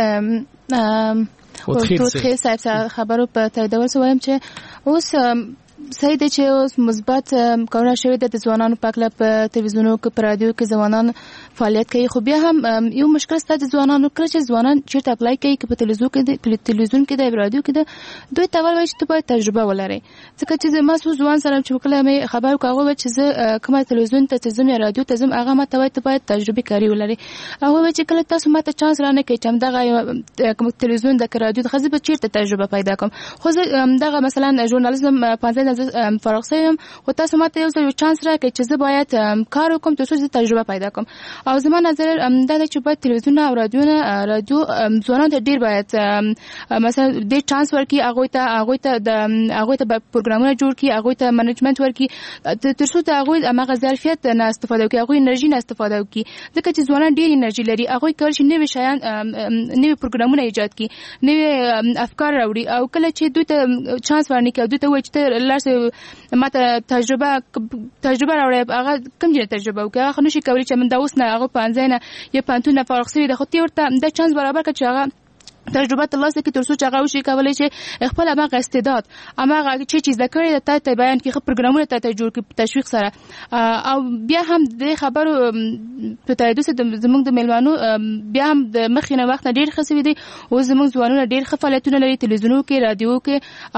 خیر صاحب خبرو په تاییدول وایم چې اوس صحیح دی چې اوس مثبت کارونه شوي دي د ځوانانو په اړه په تلویزیونونو کې په رادیو کې ځوانان فعالیت کوي، خو بیا هم یو مشکل شته د ځوانانو کله چې ځوانان چیرته اپلای کوي که په تلویزیون کې د رادیو کې د دوی ته وایي چې ته باید تجربه ولرې، ځکه چې زما څو ځوان سره چې کله مې خبر وکړ چې زه کومه تلویزیون ته ځم یا رادیو ته ځم، هغه ماته وایي ته باید تجربه کاری ولرې. هغه وایي چې کله تاسو ماته چانس رانه کوي چې همدغه کوم تلویزیون د رادیو د خزه به چیرته تجربه پیدا کوم، خو زه همدغه مثلا ژورنالیزم په فارغ شوم، خو تاسو ماته یو ځل چانس راکړئ چې زه باید کار وکړم ترڅو زه تجربه پیدا کړم. او زما نظر دا دی چې باید تلویزیون او رادیو ځوانانو ته ډیر باید مثلا ډیر چانس ورکړي، هغوی ته پروګرامونه جوړ کړي، هغوی ته منیجمنت ورکړي ترڅو د هغوی هغه ظرفیت نه استفاده وکړي، هغوی انرژي نه استفاده وکړي، ځکه چې ځوانان ډیر انرژي لري، هغوی کولی شي نوي شیان نوي پروګرامونه ایجاد کړي، نوي افکار راوړي. او کله چې دوی ته چانس ورنکړي او دوی ته وایي چې لاړ ماته تجربه راوړی، هغه کوم ډول تجربه وکړي، هغه نشي کولی چې من دا اوس نه هغه پانځه نه یا پانتون نه فارغ شوی د خو تی ورته د چانس برابر کړي چې هغه تجربه ترلاسه کړي ترڅو چې هغه وشي کولی چې خپل هغه استعداد هغه چې چیز ذکر د ته بیان کړي، خپل پروګرامونه ته جوړ کړي په تشویق سره. او بیا هم د خبرو په تایید سره زموږ د میلمانو بیا هم د مخینه وخت ډیر خسوي دي او زموږ ځوانونه ډیر فعالیتونه لري تلویزیونونو کې، رادیو کې،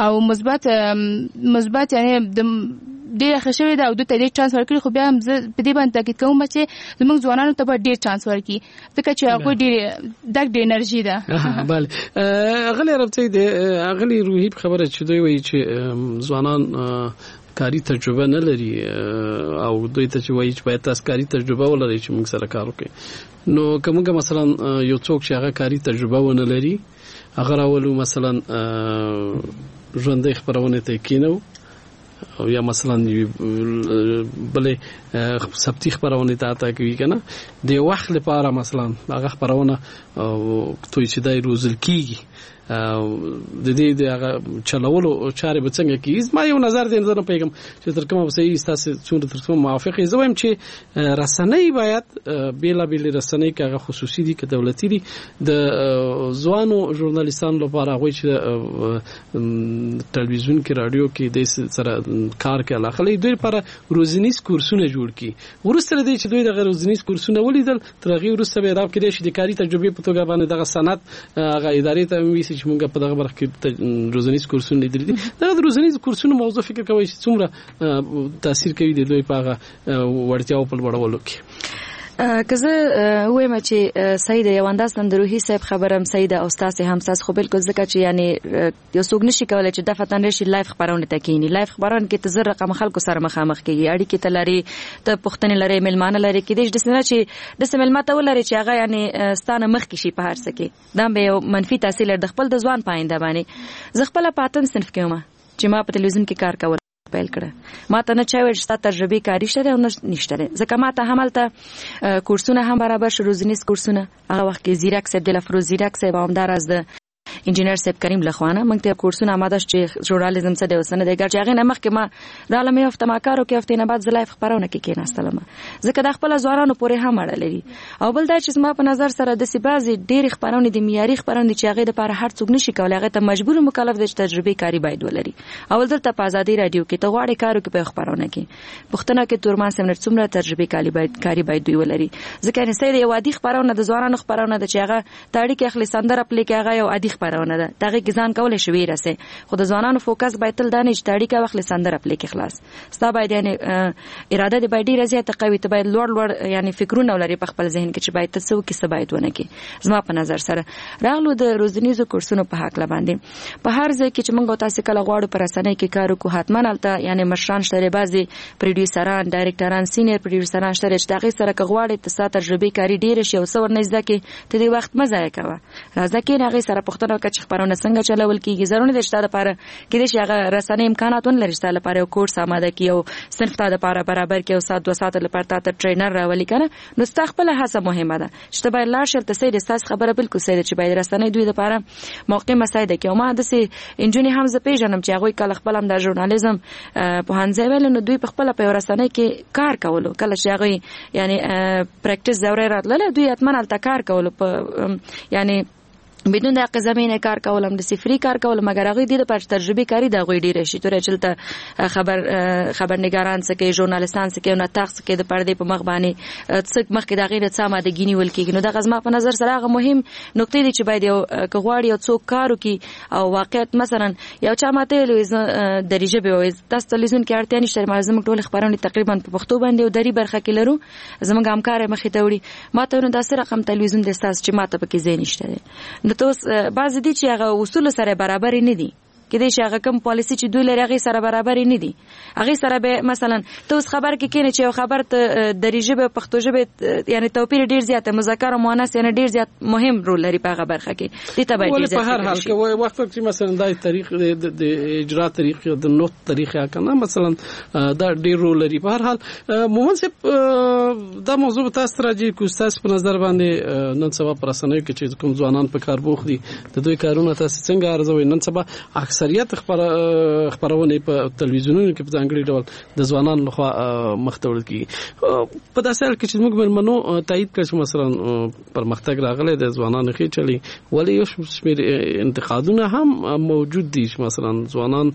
او مثبت یعنی د ډیر خښوي دا او د ته ډیر چانس ورکړي. خو بیا هم زه په دې باندې تاکید کوم چې زموږ ځوانانو ته به ډیر چانس ورکړي ځکه چې هغه ډیر انرژي ده. بله اغلی ربطی دی اغلی روحی خبره چې دوی وایي چې ځوانان کاری تجربه نه لري او دوی ته چې وایي چې باید تاسو کاری تجربه ولرئ چې موږ سره کار وکړي. نو کومه مثلا یو څوک چې هغه کاری تجربه ونه لري هغه راولو مثلا ژوندۍ خبرونه ته کینو او یا مثلا بلې سبتي خبرونه ته کوي کنه د وخت لپاره مثلا هغه خبرونه توي چې دای روزل کیږي د دې د چلولو چارې به څنګه کیږي. ما یو نظر دې نه پیغام چې تر کومه صحیح تاسو څومره تر کومه موافقه زویم چې رسنۍ باید بیل رسنۍ کغه خصوصي دي که دولتي دي د ځوانو ژورنالیستانو لپاره غوي چې ټلویزیون کې رادیو کې د سره کار کوي علاقه دوی لپاره روزنیز کورسونه جوړ کړي. ورسره دې چې دوی د روزنیز کورسونه ولیدل تر هغه ورسته به دا کې د کاری تجربه په توګه باندې دغه سند هغه ادارې ته ویسي چې موږ په دغه برخه کې روزنیز کورسونه لیدل دي. دغه روزنیز کورسونه موضوع فکر کوي چې څومره تاثیر کوي د دوی په هغه وړتیاو په لوړولو کې. که زه وایم چې سید یو انداز نن د روحي صاحب خبرم سید او استاد هم تاسو خو بالکل ځکه چې یعنی یو څوک نشي کولای چې د فتن رشي لایف خبرونه تکینی لایف خبرونه کې تزر رقم خلکو سره مخامخ کیږي اړیکې تلري ته پښتنې لري ملمانه لري کې د دې چې د سملماته ولري چې هغه یعنی ستانه مخ کې شي په هر څه کې دا به یو منفي تاثیر د خپل د ځوان پاینده باندې زه خپل پاتن صنف کې ما چې ما په تلویزیون کې کار کول پیل کړه ما ته نه چا ویل چې تجربه کاری شته او نشته ځکه ما ته همالته کورسونه هم برابر شو روزنیز کورسونه هغه وخت کې زیرک صاحب د لفروز زیرک صاحب همدار از د انجینر صاحب کریم لخوانه موږ ته کورسونه آماده چې ژورنالیزم څه دی وسنه د ګرځي هغه نه مخکې ما د عالمي هفته ما کارو کې هفته نه بعد زلایف خبرونه کې کېناستلم ځکه د خپل ځوانانو پورې هم اړه لري او بل دا چې ما په نظر سره د سیبازي ډېر خبرونه د معیاري خبرونه چې هغه د لپاره هر څوک نشي کولای هغه ته مجبور مکلف دي چې تجربه کاری باید ولري او دلته په ازادي رادیو کې ته غواړې کارو کې په خبرونه کې پښتنه کې تورمان سمنر څومره تجربه کاری باید دوی ولري ځکه نه سید یو عادي خبرونه د ځوانانو خبرونه د چې هغه تاریخ اخلي سندره پلی کې هغه یو عادي خبرونه ده دغه ځان کولای شي ویرسه خو د ځوانانو فوکس باید تل دانه چې تاریخ واخلي سندره پلی کې خلاص ستا باید یعنی اراده دی باید ډیره زیاته قوي ته باید لوړ یعنی فکرونه ولري په خپل ذهن کې چې باید تاسو کې څه باید ونه کې زما په نظر سره راغلو د روزنیزو کورسونو په حق باندې په هر ځای کې چې موږ تاسو کله غواړو پر رسنۍ کې کار وکړو حتما البته یعنی مشران شته بعضي پروډوسران ډایرکټران سینیئر پروډوسران شته چې دغه سره غواړي تاسو تجربه کاری ډیره شي او څو ورنځ کې ته د وخت مزه کوي راځه کې هغه سره پښتنو کې خبرونه څنګه چلول کیږي ضروري د شته لپاره کې د شي هغه رسنۍ امکاناتونه لري شته لپاره یو کورس آماده کی او صرف ته لپاره برابر کې او سات 2 ساعت لپاره ته ټرینر راولي کنه نو استخبل هڅه مهمه ده چې باید لا شرط سید استاس خبره بالکل سید چې باید رسنۍ دوی لپاره موقع مساعده کې او ما د سي انجونی هم ز پیژنم چې هغه کله خپل هم د ژورنالیزم په هانځي ول نو دوی په خپل په رسنۍ کې کار کولو کله چې هغه یعنی پریکټیس زوره راتله دوی اتمن الته کار کولو په یعنی بدون د زمينه کار کولم د صفری کار کولم مګر هغه د پر تجربه کاری د غوي ډیره شي تر چلته خبرنګاران څخه ژورنالیستان څخه نو تاخ څخه د پردې په مخ باندې څخه مخکې د غیر څه ماده ګینی ول کېږي نو د غزما په نظر سره هغه مهم نقطې دي چې باید یو کغواړي او څوک کارو کې او واقعیت مثلا یو چا ماته د ریجه به تاسو تلویزیون کې اړتیا نشته مازم ټول خبرونه تقریبا په پښتو باندې او دری برخه کې لرو زموږ همکار مخې ته وړي ماته نو داسې رقم تلویزیون د استاس چې ماته پکې زین نشته نو تاسو بعض دي چې هغه اصول سره برابر نه دي کله چې هغه کوم پالیسی چې دوی لري هغه سره برابر نه دي هغه سره به مثلا ته اوس خبر کې کینې چې خبر ته د ریجه پښتو ژبه یعنی توپیر ډیر زیات مذکر او مؤنث یعنی ډیر زیات مهم رول لري په هغه برخه کې دي ته باید په هر حال کې وخت چې مثلا د تاریخ د اجرا تاریخ د نوت طریقه کنه مثلا دا ډیر رول لري په هر حال موږ دا موضوع تاسو راځي کو تاسو په نظر باندې نن سبا پر رسنۍ کې چې کوم ځوانان په کار بوخ دي د دوی کارونه تاسو څنګه ارزوي نن سبا اکثریت خبرونه په تلویزیونونو کې په ځانګړي ډول د ځوانانو لخوا مختوړل کیږي په داسې حال کې چې موږ منو تایید کړو مثلا پرمختګ راغلی د ځوانانو کې چلی ولې یو شمېر انتقادونه هم موجود دي مثلا ځوانان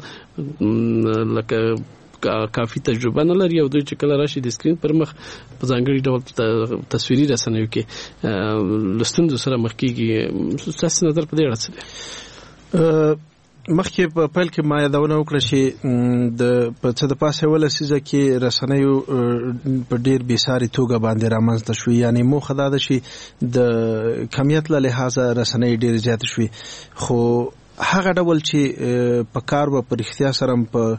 لکه کافي تجربه نه لري او دوی چې کله راشي د سکرین پر مخ په ځانګړي ډول تصویري رسنیو کې لستوندو سره مخ کیږي تاسو نظر په دې اړه څه مخکې په پیل کې ما یادونه وکړه چې د په څه د پاسه ولسیزه کې رسنیو په ډیر بیساري توګه باندې رامنځته شوې یعنی موخه دا ده چې د کمیت له لحاظه رسنۍ ډیر زیات شوې خو هغه ډول چې په کار و په اختیار سره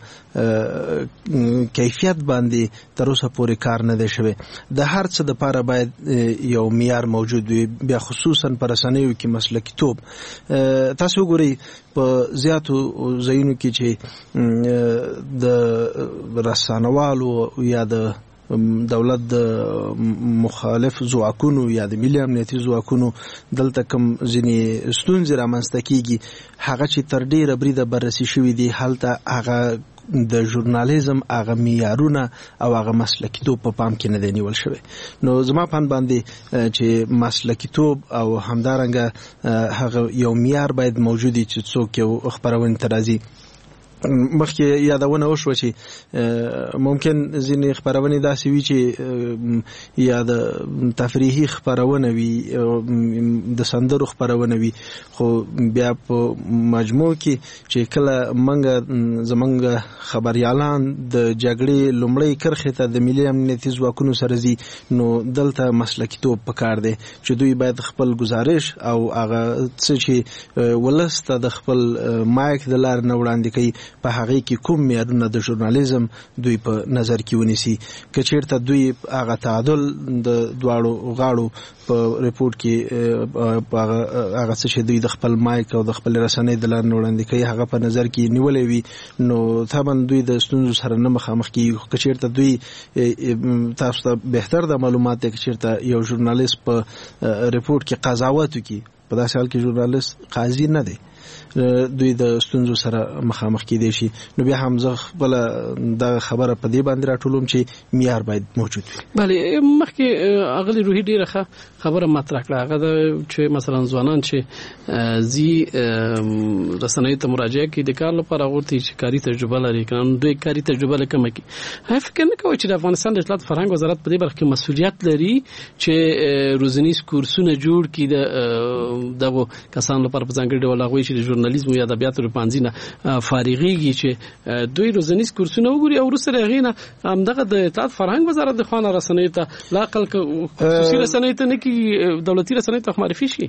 په کیفیت باندې تر اوسه پورې کار نه دی شوی د هر څه د لپاره باید یو معیار موجود وي بیا خصوصا پر رسنیو کې مسلکي توب تاسو ګورئ په زیاتو ځایونو کې چې د رسانوالو یا د دولت د مخالف ځواکونو یا د ملي امنیتي ځواکونو دلته کوم ځینې ستونزې رامنځته کیږي هغه چې تر ډیره بریده بررسي شوي دي هلته هغه د ژورنالیزم هغه معیارونه او هغه مسلکیتوب په پام کې نه دی نیول شوی نو زما په باندې چې مسلکیتوب او همدارنګه هغه یو معیار باید موجود وي چې څوک یو خبرونه ترازی مخکې یادونه وشوه چې ممکن ځینې خبرونه داسې وي چې یا د تفریحي خبرونه وي د سندرو خبرونه وي خو بیا په مجموع کې چې کله زمونږ خبريالان د جګړې لومړی کرخې ته د ملي امنیتي ځواکونو سره ځي نو دلته مسلکیتوب پکار دی چې دوی باید خپل گزارش او هغه څه چې ولسته د خپل مایک د لار نه وړاندې کوي په هغه کې کوم معیارونه د ژورنالیزم دوی په نظر کې ونیسي که چیرته دوی هغه تعادل د دواړو غاړو په ریپورت کې هغه څه چې دوی د خپل مایک او د خپل رسنۍ د لارې وړاندې کوي هغه په نظر کې نیولې وي نو طبعا دوی د ستونزو سره نه مخامخ کیږي که چیرته دوی تاسو ته بهتر د معلومات کې چیرته یو ژورنالیست په ریپورت کې قضاوت وکړي په داسې حال کې ژورنالیست قاضي نه دی دوی د ستونزو سره مخامخ کیدي شي نو بیا هم زه خپل د خبره په دې باندې راټولوم چې معیار باید موجود وي. بله مخکې اغلی روحي ډیره خبره مطرح کړه هغه چې مثلا ځوانان چې زی رسنۍ ته مراجعه کوي د کار لپاره غوښتي چې کاري تجربه لري کنه دوی کاري تجربه لکه مکي هغه فکر نه کوي چې د افغانستان د اطلاعات فرهنګ وزارت په دې برخه کې مسؤلیت لري چې روزنیز کورسونه جوړ کړي دغه کسان لپاره په ځانګړي ډول هغه چې ژورنالیزم یا ادبیاتو په پانځینه فارغيږي چې دوی روزنیز کورسونه وګوري او وروسته غینه همدغه د اطلاعات فرهنګ وزارت د خوانه رسنۍ ته لاقل خصوصي رسنۍ ته نه کی دولتي رسنۍ ته معرفي شي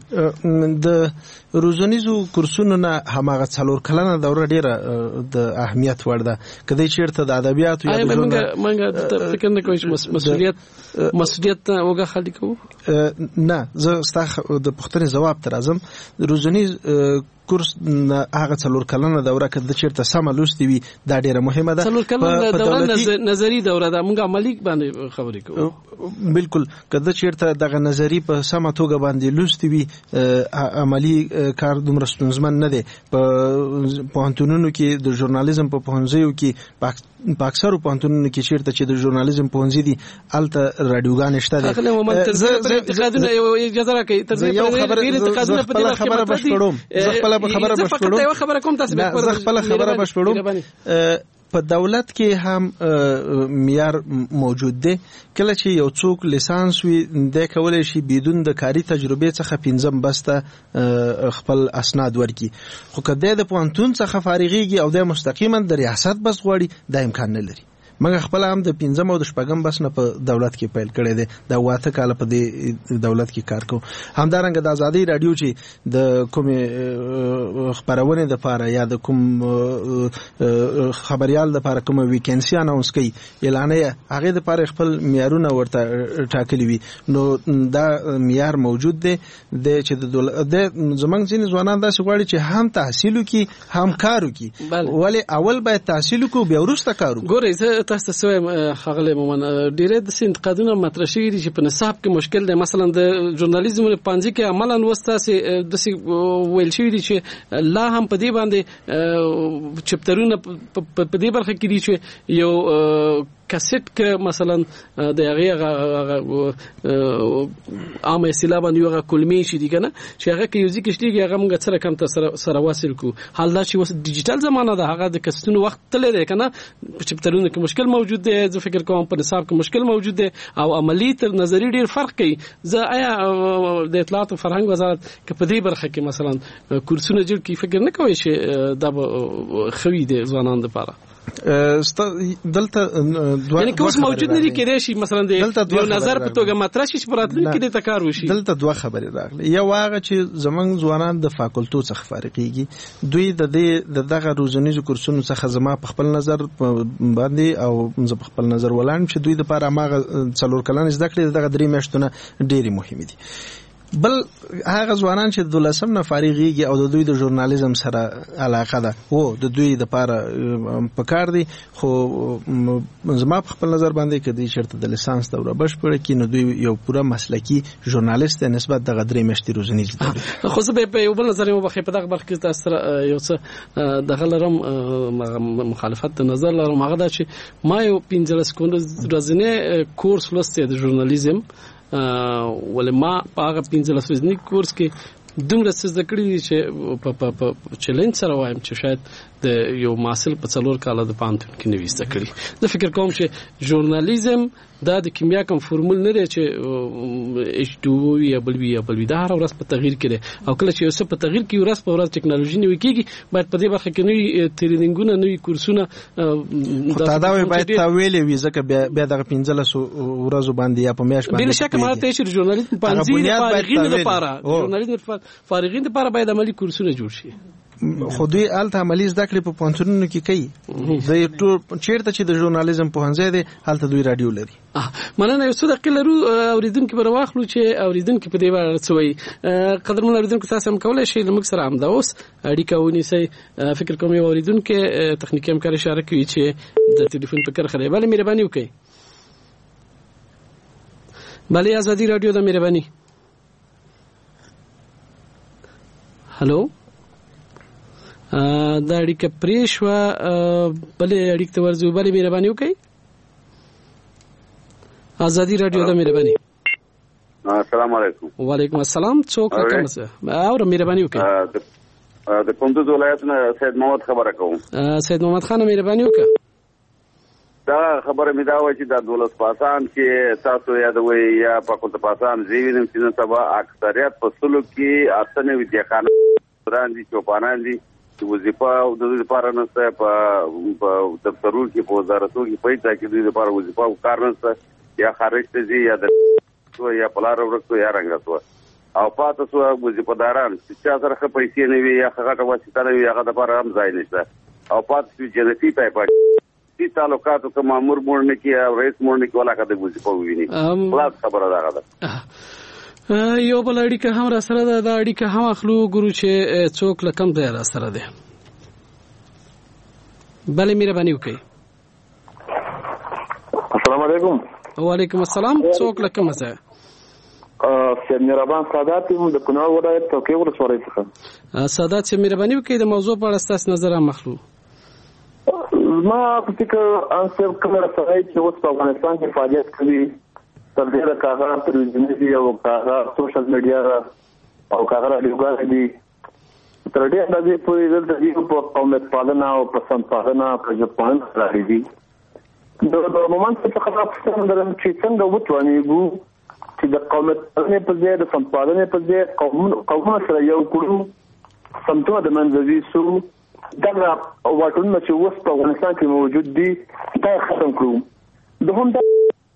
د روزنیزو کورسونو نه همغه څلور کلنه دوره ډیره د اهمیت وړ ده کله چیرته د ادبیاتو یا منګه فکر نه کوي چې مسؤلیت وګه خالي کوو نه زه ستاسو د پوښتنې جواب تر اعظم روزنیز کورس هغه څلور کلنه دوره کده چیرته سم لوستي وي دا ډیره مهمه ده څلور کلنه دوره نظری دوره ده موږ عملی باندې خبرې کوو بالکل کده چیرته دغه نظری په سم توګه باندې لوستي وي عملی کار دومره ستونزمن نه دی په پوهنتونونو کې د ژورنالیزم په پوهنځیو کې په اکثرو پوهنتونونو کې چیرته چې د ژورنالیزم پوهنځي دي الته رادیوګان شته دي زه انتقادونه اجازه راکړئ تر یو خبره په دې خبره بشپړم زه خبره کوم تاسو به خپل خبره بشپړم په دولت کې هم معیار موجود دی کله چې یو څوک لیسانس وي د کولای شي بدون د کاري تجربه څخه پنځم بسته خپل اسناد ورکړي خو کله د پوهنتون څخه فارغيږي او د مستقیما د ریاست بس غواړي دا امکان نه لري مګر خپل هم د 15 او د 14 بس نه په دولت کې پیل کړی دی دا واته کال په دې دولت کې کار کوم همدارنګه د ازادي رادیو چې د کوم خبرونه د پاره یا د کوم خبريال د پاره کوم ویکنسي اناونس کوي اعلان یې هغه د پاره خپل معیارونه ورته ټاکلي وي نو دا معیار موجود دی چې د زمنګ ځین ځوانان دا غواړي چې هم تحصیل وکي هم کار وکي ولی اول باید تحصیل وکړو بیا وروسته کار وکړو ګورئ تاسو سویم خغله مومن ډیره د انتقادونو مطرح شوي دي چې په نصاب کې مشکل دی مثلا د ژورنالیزم په پانځي کې عملاً وستاسي د ویل شوي دي چې لا هم په دې باندې چپټرونه په دې برخه کې دي چې یو کاسيت ک مثلا د هغه عام اصطلاح باندې یو کلمې شي دي کنه چې هغه کې یوزیک شتيږي هغه موږ سره کم ته سره واسل کو حال دا چې وس ډیجیټل زمانہ ده هغه د کاستونو وخت تل دی کنه په چپټرونو کې مشکل موجود دی زه فکر کوم په نصاب کې مشکل موجود دی او عملی تر نظری ډیر فرق کوي زه آیا د اطلاعات فرهنګ وزارت کې په دې برخه کې مثلا کورسونه جوړ کی فکر نه کوي چې دا خوي دي ځوانان لپاره دلته یعنی کوم موجود نه دي کېدای شي مثلا د یو نظر په توګه مطرح شي چې پراتلونکو کې د تکار وشي دلته دوه خبرې راغلي یو هغه چې زمنګ ځوانان د فاکولټو څخه فارغيږي دوی د دغه روزنیزو کورسونو څخه زما په خپل نظر باندې او زه په خپل نظر ولایم چې دوی د لپاره ماغه څلور کلن زده کړې دغه درې میاشتونه ډېری مهمه دي بل هغه ځوانان چې د لسم نه فارغيږي او د دوی د ژورنالیزم سره علاقه ده او د دوی د لپاره پکار دي خو زما په خپل نظر باندې کدي شرط د لیسانس دوره بشپړه کې نو دوی یو پوره مسلکی ژورنالیست نسبت د غدري مشتي روزنی دي خو زه به یو بل نظر مو بخې په دغه برخه کې تاسو یو څه د غلرم مخالفت نظر لرم هغه دا چې ما یو 15 سکند ورځنی کورس لسته د ژورنالیزم ولې ما په هغه 15 ورځنی کورس کې دومره څه زده کړی چې په چیلنج سره وایم چې شاید د یو محصل په څلور کال د پانتون کې نوې زده کړی زه فکر کوم چې ژورنالیزم دا د کیمیا کوم فورمول نه دی چې H2O یا بل دا هر ورځ په تغییر کې دی او کله چې اوس په تغییر کې ورځ په ورځ ټکنالوژي نوې کیږي باید په دې برخه کې نوې ترینینګونه نوې کورسونه خو دا باید تاویل وي ځکه بیا دغه 15 ورځو باندې یا په میاشت باندې بل شک ما ته چې ژورنالیزم پانځي فارغین لپاره ژورنالیزم فارغین لپاره باید عملی کورسونه جوړ شي خو دوی الته عملی زده کړې په پوهنتونونو کې کوي د ټول چیرته چې د ژورنالیزم پوهنځی دی هلته دوی رادیو لري. مننه. یو څه دقیقې لرو اوریدونکو به راواخلو چې اوریدونکو په دې اړه څه وایي. قدرمن اوریدونکو تاسو هم کولی شئ موږ سره همدا اوس اړیکه ونیسئ. فکر کوم یو اوریدونکو تخنیکي همکار اشاره کوي چې د ټلیفون په کرخه دی. بله مهرباني وکړئ. بله ازادي رادیو د مهرباني. هلو دا اړیکه پرې شوه. بلې اړیکې ته ورځو. بلې مهرباني وکړئ. ازادي رادیو د مهرباني. السلام علیکم. وعلیکم السلام. څوک راکمه او مهرباني وکړئ. د کندوز ولایت نه سید محمد خبره کوم. سید محمد خان مهرباني وکړه. دا خبره مې دا وایي چې د دولت پاسان چې تاسو یادوي یا پاکوت پاسان زیوینم چې نن سبا اکثریت په سلوک کې اصلي ودیخانه راندي چوپانان دي چې وظیفه او د دې لپاره نشته په دفترونو کې په وزارتونو کې پیدا کې د دې لپاره وظیفه او کار نشته یا خارج ته ځي یا د یا پلار ورکو یا رنګاتو او پاتې سو وظیفه داران چې سره ښه پیسې نه وي یا هغه واسطه نه وي هغه د لپاره هم ځای نشته او پاتې جنتی پایپا دي تعلقاتو که مامور مورنه کې او رئیس مورنه کې ولا کده وظیفه وویني خلاص خبره ده. یو بل اړیکه هم را سره ده. دا اړیکه هم اخلو ګورو چې څوک لکم ځای را سره ده. بله مهرباني وکړئ. السلام علیکم. وعلیکم السلام. څوک لکم ځای؟ سید مهربان سادات یم د کونړ ولایت توکې ولسوالۍ څخه. سادات چې مهرباني وکړئ د موضوع په اړه ستاسو نظر هم اخلو. ما فکر انصر کوم راځي چې اوس په افغانستان کې فعالیت کوي تر دې راکاغه تلویزیوني او کاغه سوشل میډیا او کاغه راډیوګان دي تر دې اندازې پورې د دې په قومیت پالنه او پسند پالنه په ځپان راځي دي. د مومنت څخه خبره پوښتنه درم چې څنګه وټوانیږو چې د قومیت پالنې په ځای د پسند پالنې په ځای قومونه سره یو کړو سمتو د منځوي سو دغه واټونه چې اوس په افغانستان کې موجود دي دا ختم کړو. دوهم د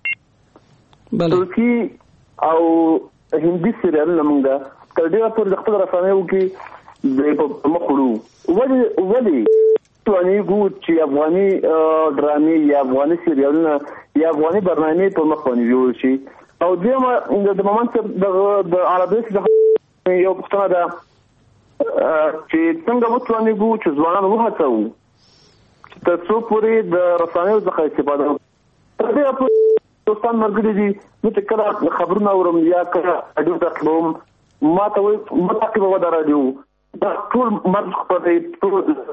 ترکی او هندي سریالونه موږ تر ډیره پورې د خپل رسنیو کې د مخړو ولې توانیږو چې افغاني ډرامې یا افغاني سریالونه یا افغاني برنامې په مخ باندې جوړ شي. او دیمه د مومنت د عربي یو پښتنه ده چې څنګه وتوانیږو چې ځوانان وهڅوو چې تر څو پورې د رسنیو څخه استفاده وکړي. دوستان مرګري دي چې کله خبرونه اورم یا کله اډیو تعقیبوم ما ته وایي متعقیبه ودا راډیو دا ټول مرګ خپرې ټول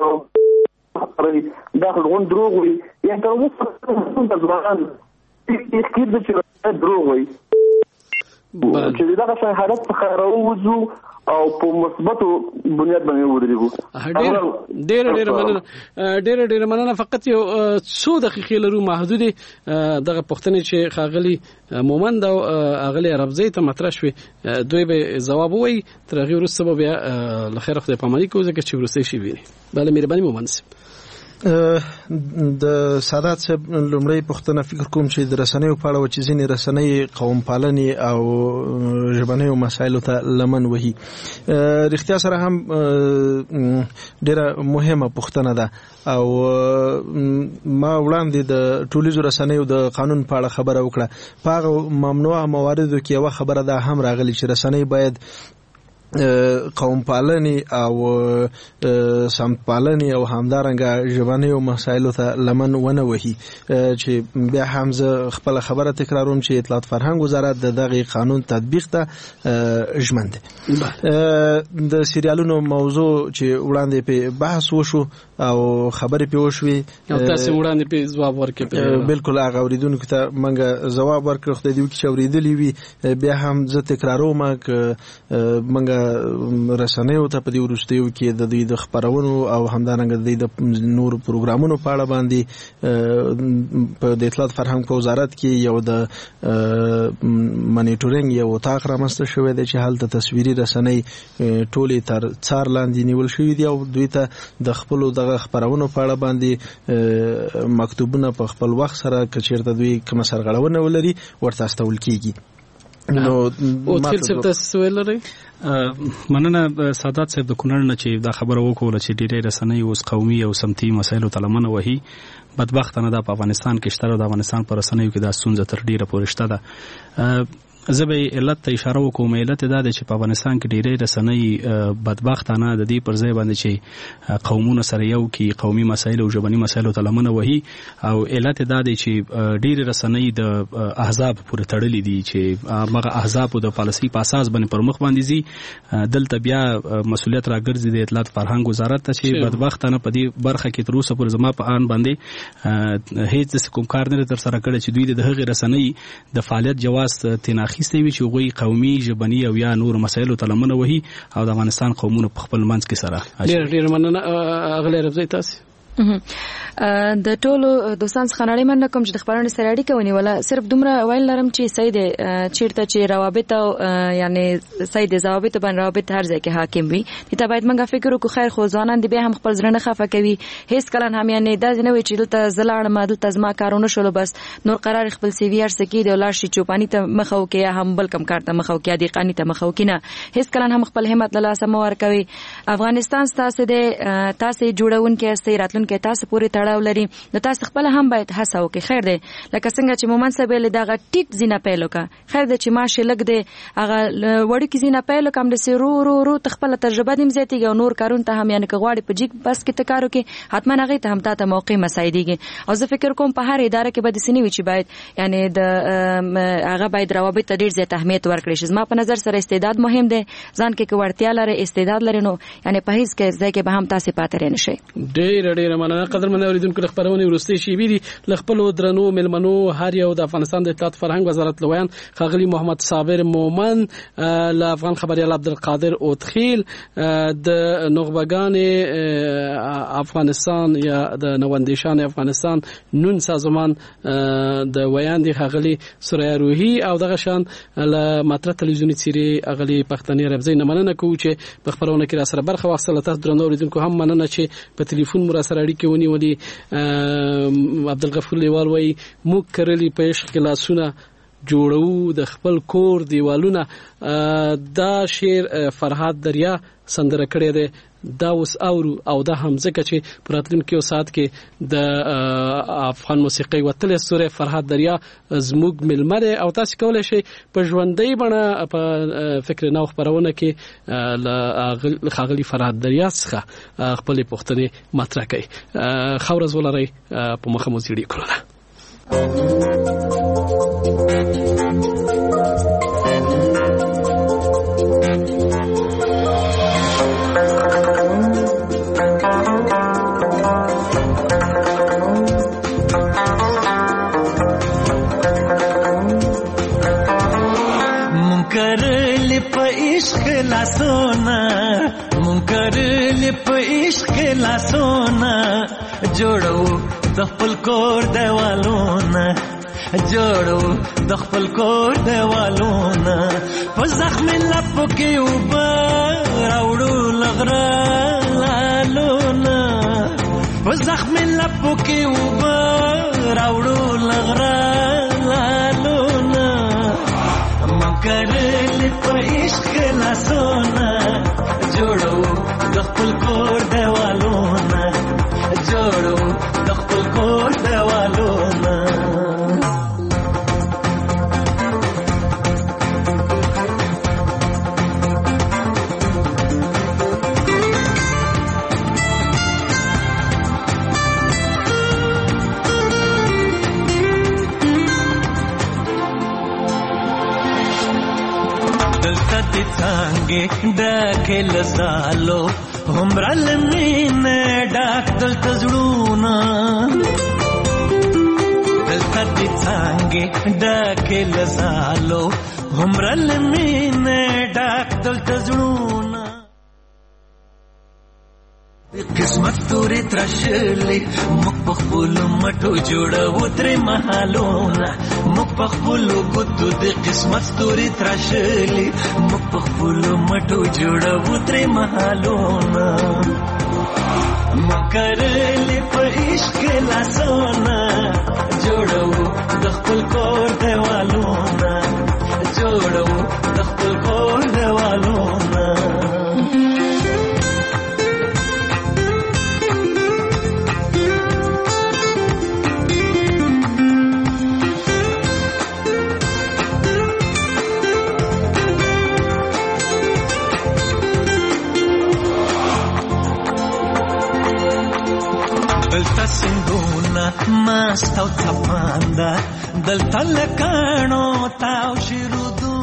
دا غون دروغ وي یا تر اوسه د ځوانان هیڅ چې دروغ وي چې دا څنګه حالت څخه راوځو او په مثبتو بنیاد باندې ودرېږو. ډېر مننه. فقط یو څو دقیقې لرو محدودې دغه پوښتنې چې خاغلی مومند او اغلی عربزی ته مطرح شوې دوی به ځواب وایي تر هغې وروسته به بیا له خیره خدای پاماني کوو ځکه چې وروستی شي ویني. بله مهرباني مومند صاحب. د سادات صاحب لومړی پوښتنه فکر کوم چې د رسنیو په اړه و چې ځینې رسنۍ قوم پالنې او ژبنیو مسایلو ته لمن وهي. رښتیا سره هم ډېره مهمه پوښتنه ده او ما وړاندې د ټولیزو رسنیو د قانون په اړه خبره وکړه. په هغه ممنوعه مواردو کې یوه خبره ده هم راغلي چې رسنۍ باید قوم پالنې او سمت پالنې او همدارنګه ژبنیو مسایلو ته لمن ونه وهي چې بیا هم زه خپله خبره تکراروم چې اطلاعات فرهنګ وزارت د دغه قانون تطبیق ته ژمن دی. د سریالونو موضوع چې وړاندې په بحث وشو او خبرې په وشوي او تاسو وړاندې په ځواب ورکړئ. بالکل هغه اوریدونکو ته موږ ځواب ورکړو خدای دې وکړي چې اوریدلي وي. بیا هم زه تکراروم موږ رسنیو ته په دې وروستیو کې د دوی د خبرونو او همدارنګه د دوی د نورو پروګرامونو په اړه باندې په د اطلاعات فرهنګ په وزارت کې یو د مانیټورینګ یو اتاق رامنځته شوی دی چې هلته تصویري رسنۍ ټولې تر څار لاندې نیول شوي دي او دوی ته د خپلو دغه خبرونو په اړه باندې مکتوبونه په خپل وخت سره که چېرته دوی کومه سرغړونه ولري ورته استول کېږي. نو او تل څه تاسو ویلري مننه سادات صاحب د کونړ نه چې دا خبره وکوله چې ډېرې رسنۍ اوس قومي او سمتي مسایلو ته لمنه وهي. بدبختانه دا په افغانستان کې شته، د افغانستان پر رسنیو کې دا ستونزه تر ډیره پورې شته ده. زه به علت ته اشاره وکوم. علت دا دی چې په افغانستان کې ډېرې رسنۍ بدبختانه د دې پر ځای باندې چې قومونه سره یو کې قومي مسایل او ژبني مسایلو ته لمنه وهي، او علت دا دی چې ډېرې رسنۍ د احزاب پورې تړلې دي چې هغه احزاب د پالیسي په اساس باندې پر مخ باندې ځي. دلته بیا مسولیت راګرځي د اطلاعات فرهنګ وزارت ته چې بدبختانه په دې برخه کې تر اوسه پورې زما په آن باندې هیڅ کوم کار نه تر سره کړی چې دوی د هغې رسنۍ د فعالیت جواز تناخ اخیستی وي چې هغوی قومي ژبني او یا نور مسایلو ته لمنه وهي او د افغانستان قومونو په خپل منځ کې سره. ډېر مننه اغلی رفضی تاسو. د ټولو دوستان څخه نړۍ مننه کوم چې د خبرونو سره اړیکه ونیوله. صرف دومره ویل لرم چې صحیح دی چیرته چې روابط او یعنی صحیح دی ضوابط باندې روابط هر ځای کې حاکم وي. دې ته باید موږ فکر وکړو. خیر خو ځوانان دي بیا هم خپل ځړنه خفه کوي. هیڅ کله هم یعنی دا نه وي چې دلته زلاړم دلته زما کارونه شول بس نور قرار خپل سی وی ار سکی دی ولر شي چوپانی ته مخه وکي یا هم بل کم کار ته مخه وکي دی قانی ته مخه وکي نه. هیڅ کله هم خپل همت له لاسه مو ور کوي. افغانستان تاسو دې تاسو جوړون کې استي راتلون کې تاسو پوری تړاو لري. نو تاسو خپل هم باید هڅه وکړئ. خیر دی لکه څنګه چې مومن صاحب له دغه ټیک زینه پیلو کا خیر دی چې ماشه لګ دی هغه وړي کې زینه پیلو کوم د سرو رو رو تخپل تجربه دیم زیاتیږي او نور کارون ته هم یعنی کغواړي په جیک بس کې تکارو کې حتما هغه ته هم تاسو موقع مساعدېږي. او زه فکر کوم په هر اداره کې به د سنوي چې باید یعنی د هغه باید روابط ډیر زیات اهمیت ورکړي شي. زما په نظر سره استعداد مهم دی. ځان کې کوړتیا لري استعداد لري نو یعنی په هیڅ کې ځای کې به هم تاسو پاتې نه شي. ډیر مننه قدرمن اوریدونکو د خبرونه ورستي شي بي د خپل درنو ملمنو هر یو د افغانستان د اطلاعات فرهنګ وزارت لویان خاغلی محمد صابر مومن ل افغان خبريال عبدالقادر اوتخیل د نخبگان افغانستان یا د نوندیشان افغانستان نون سازمان د ویان دي خاغلی سوریا روحي او دغه شان ل ماتره تلویزیونی سری اغلی پښتني ربزي نمننه کو چې په خبرونه کې را سره برخه واخصله تاسو درنو اوریدونکو هم مننه چې په ټلیفون مر سره اړیکه ونیولې. عبدالغفور لیوال وای موږ کرلی په عشق کې لاسونه جوړو د خپل کور دیوالونه. دا شعر فرهاد دریا سندره کړی دی. دا اوس اورو او دا هم ځکه چې په راتلونکي ساعت کې د افغان موسیقي وتل سورې فرهاد دریا زموږ ملمه دی او تاسو کولای شئ په ژوندۍ بڼه په فکر نو خبرونه کې ل خاغلی فرهاد دریا څخه خپل پوښتنې مطرح کړي. خورز ولري په مخه مو زیړی کړل. جوړو د خپل کور دیوالونه جوړو د خپل کور دیوالونه په زخم لپو کې وبا راوړو لغرا لالونه په زخم لپو کې وبا راوړو لغرا لالونه مکرل په عشق لاسونه جوړو د خپل کور دیوالونه جوړو د خپل کور دیوالونه. دلته دې څنګه ډکه لزالو همرل مینه ډاک دلته زړونه دلته دې څنګه ډکه لزالو همرل مینه ډاک دلته زړونه. قسمت تورې ترشلې موږ په خپلو مټو جوړو ترې محالونه موږ په خپلو ګوتو د قسمت تورې ترشلې موږ په خپلو مټو جوړو ترې محالونه موږ کرلې په عشق لاسونه جوړو د خپل کور دیوالونه جوړو د خپل کور دیوالونه دلته سندونه ماست او تپانده دلته لکانو تاو شیرودو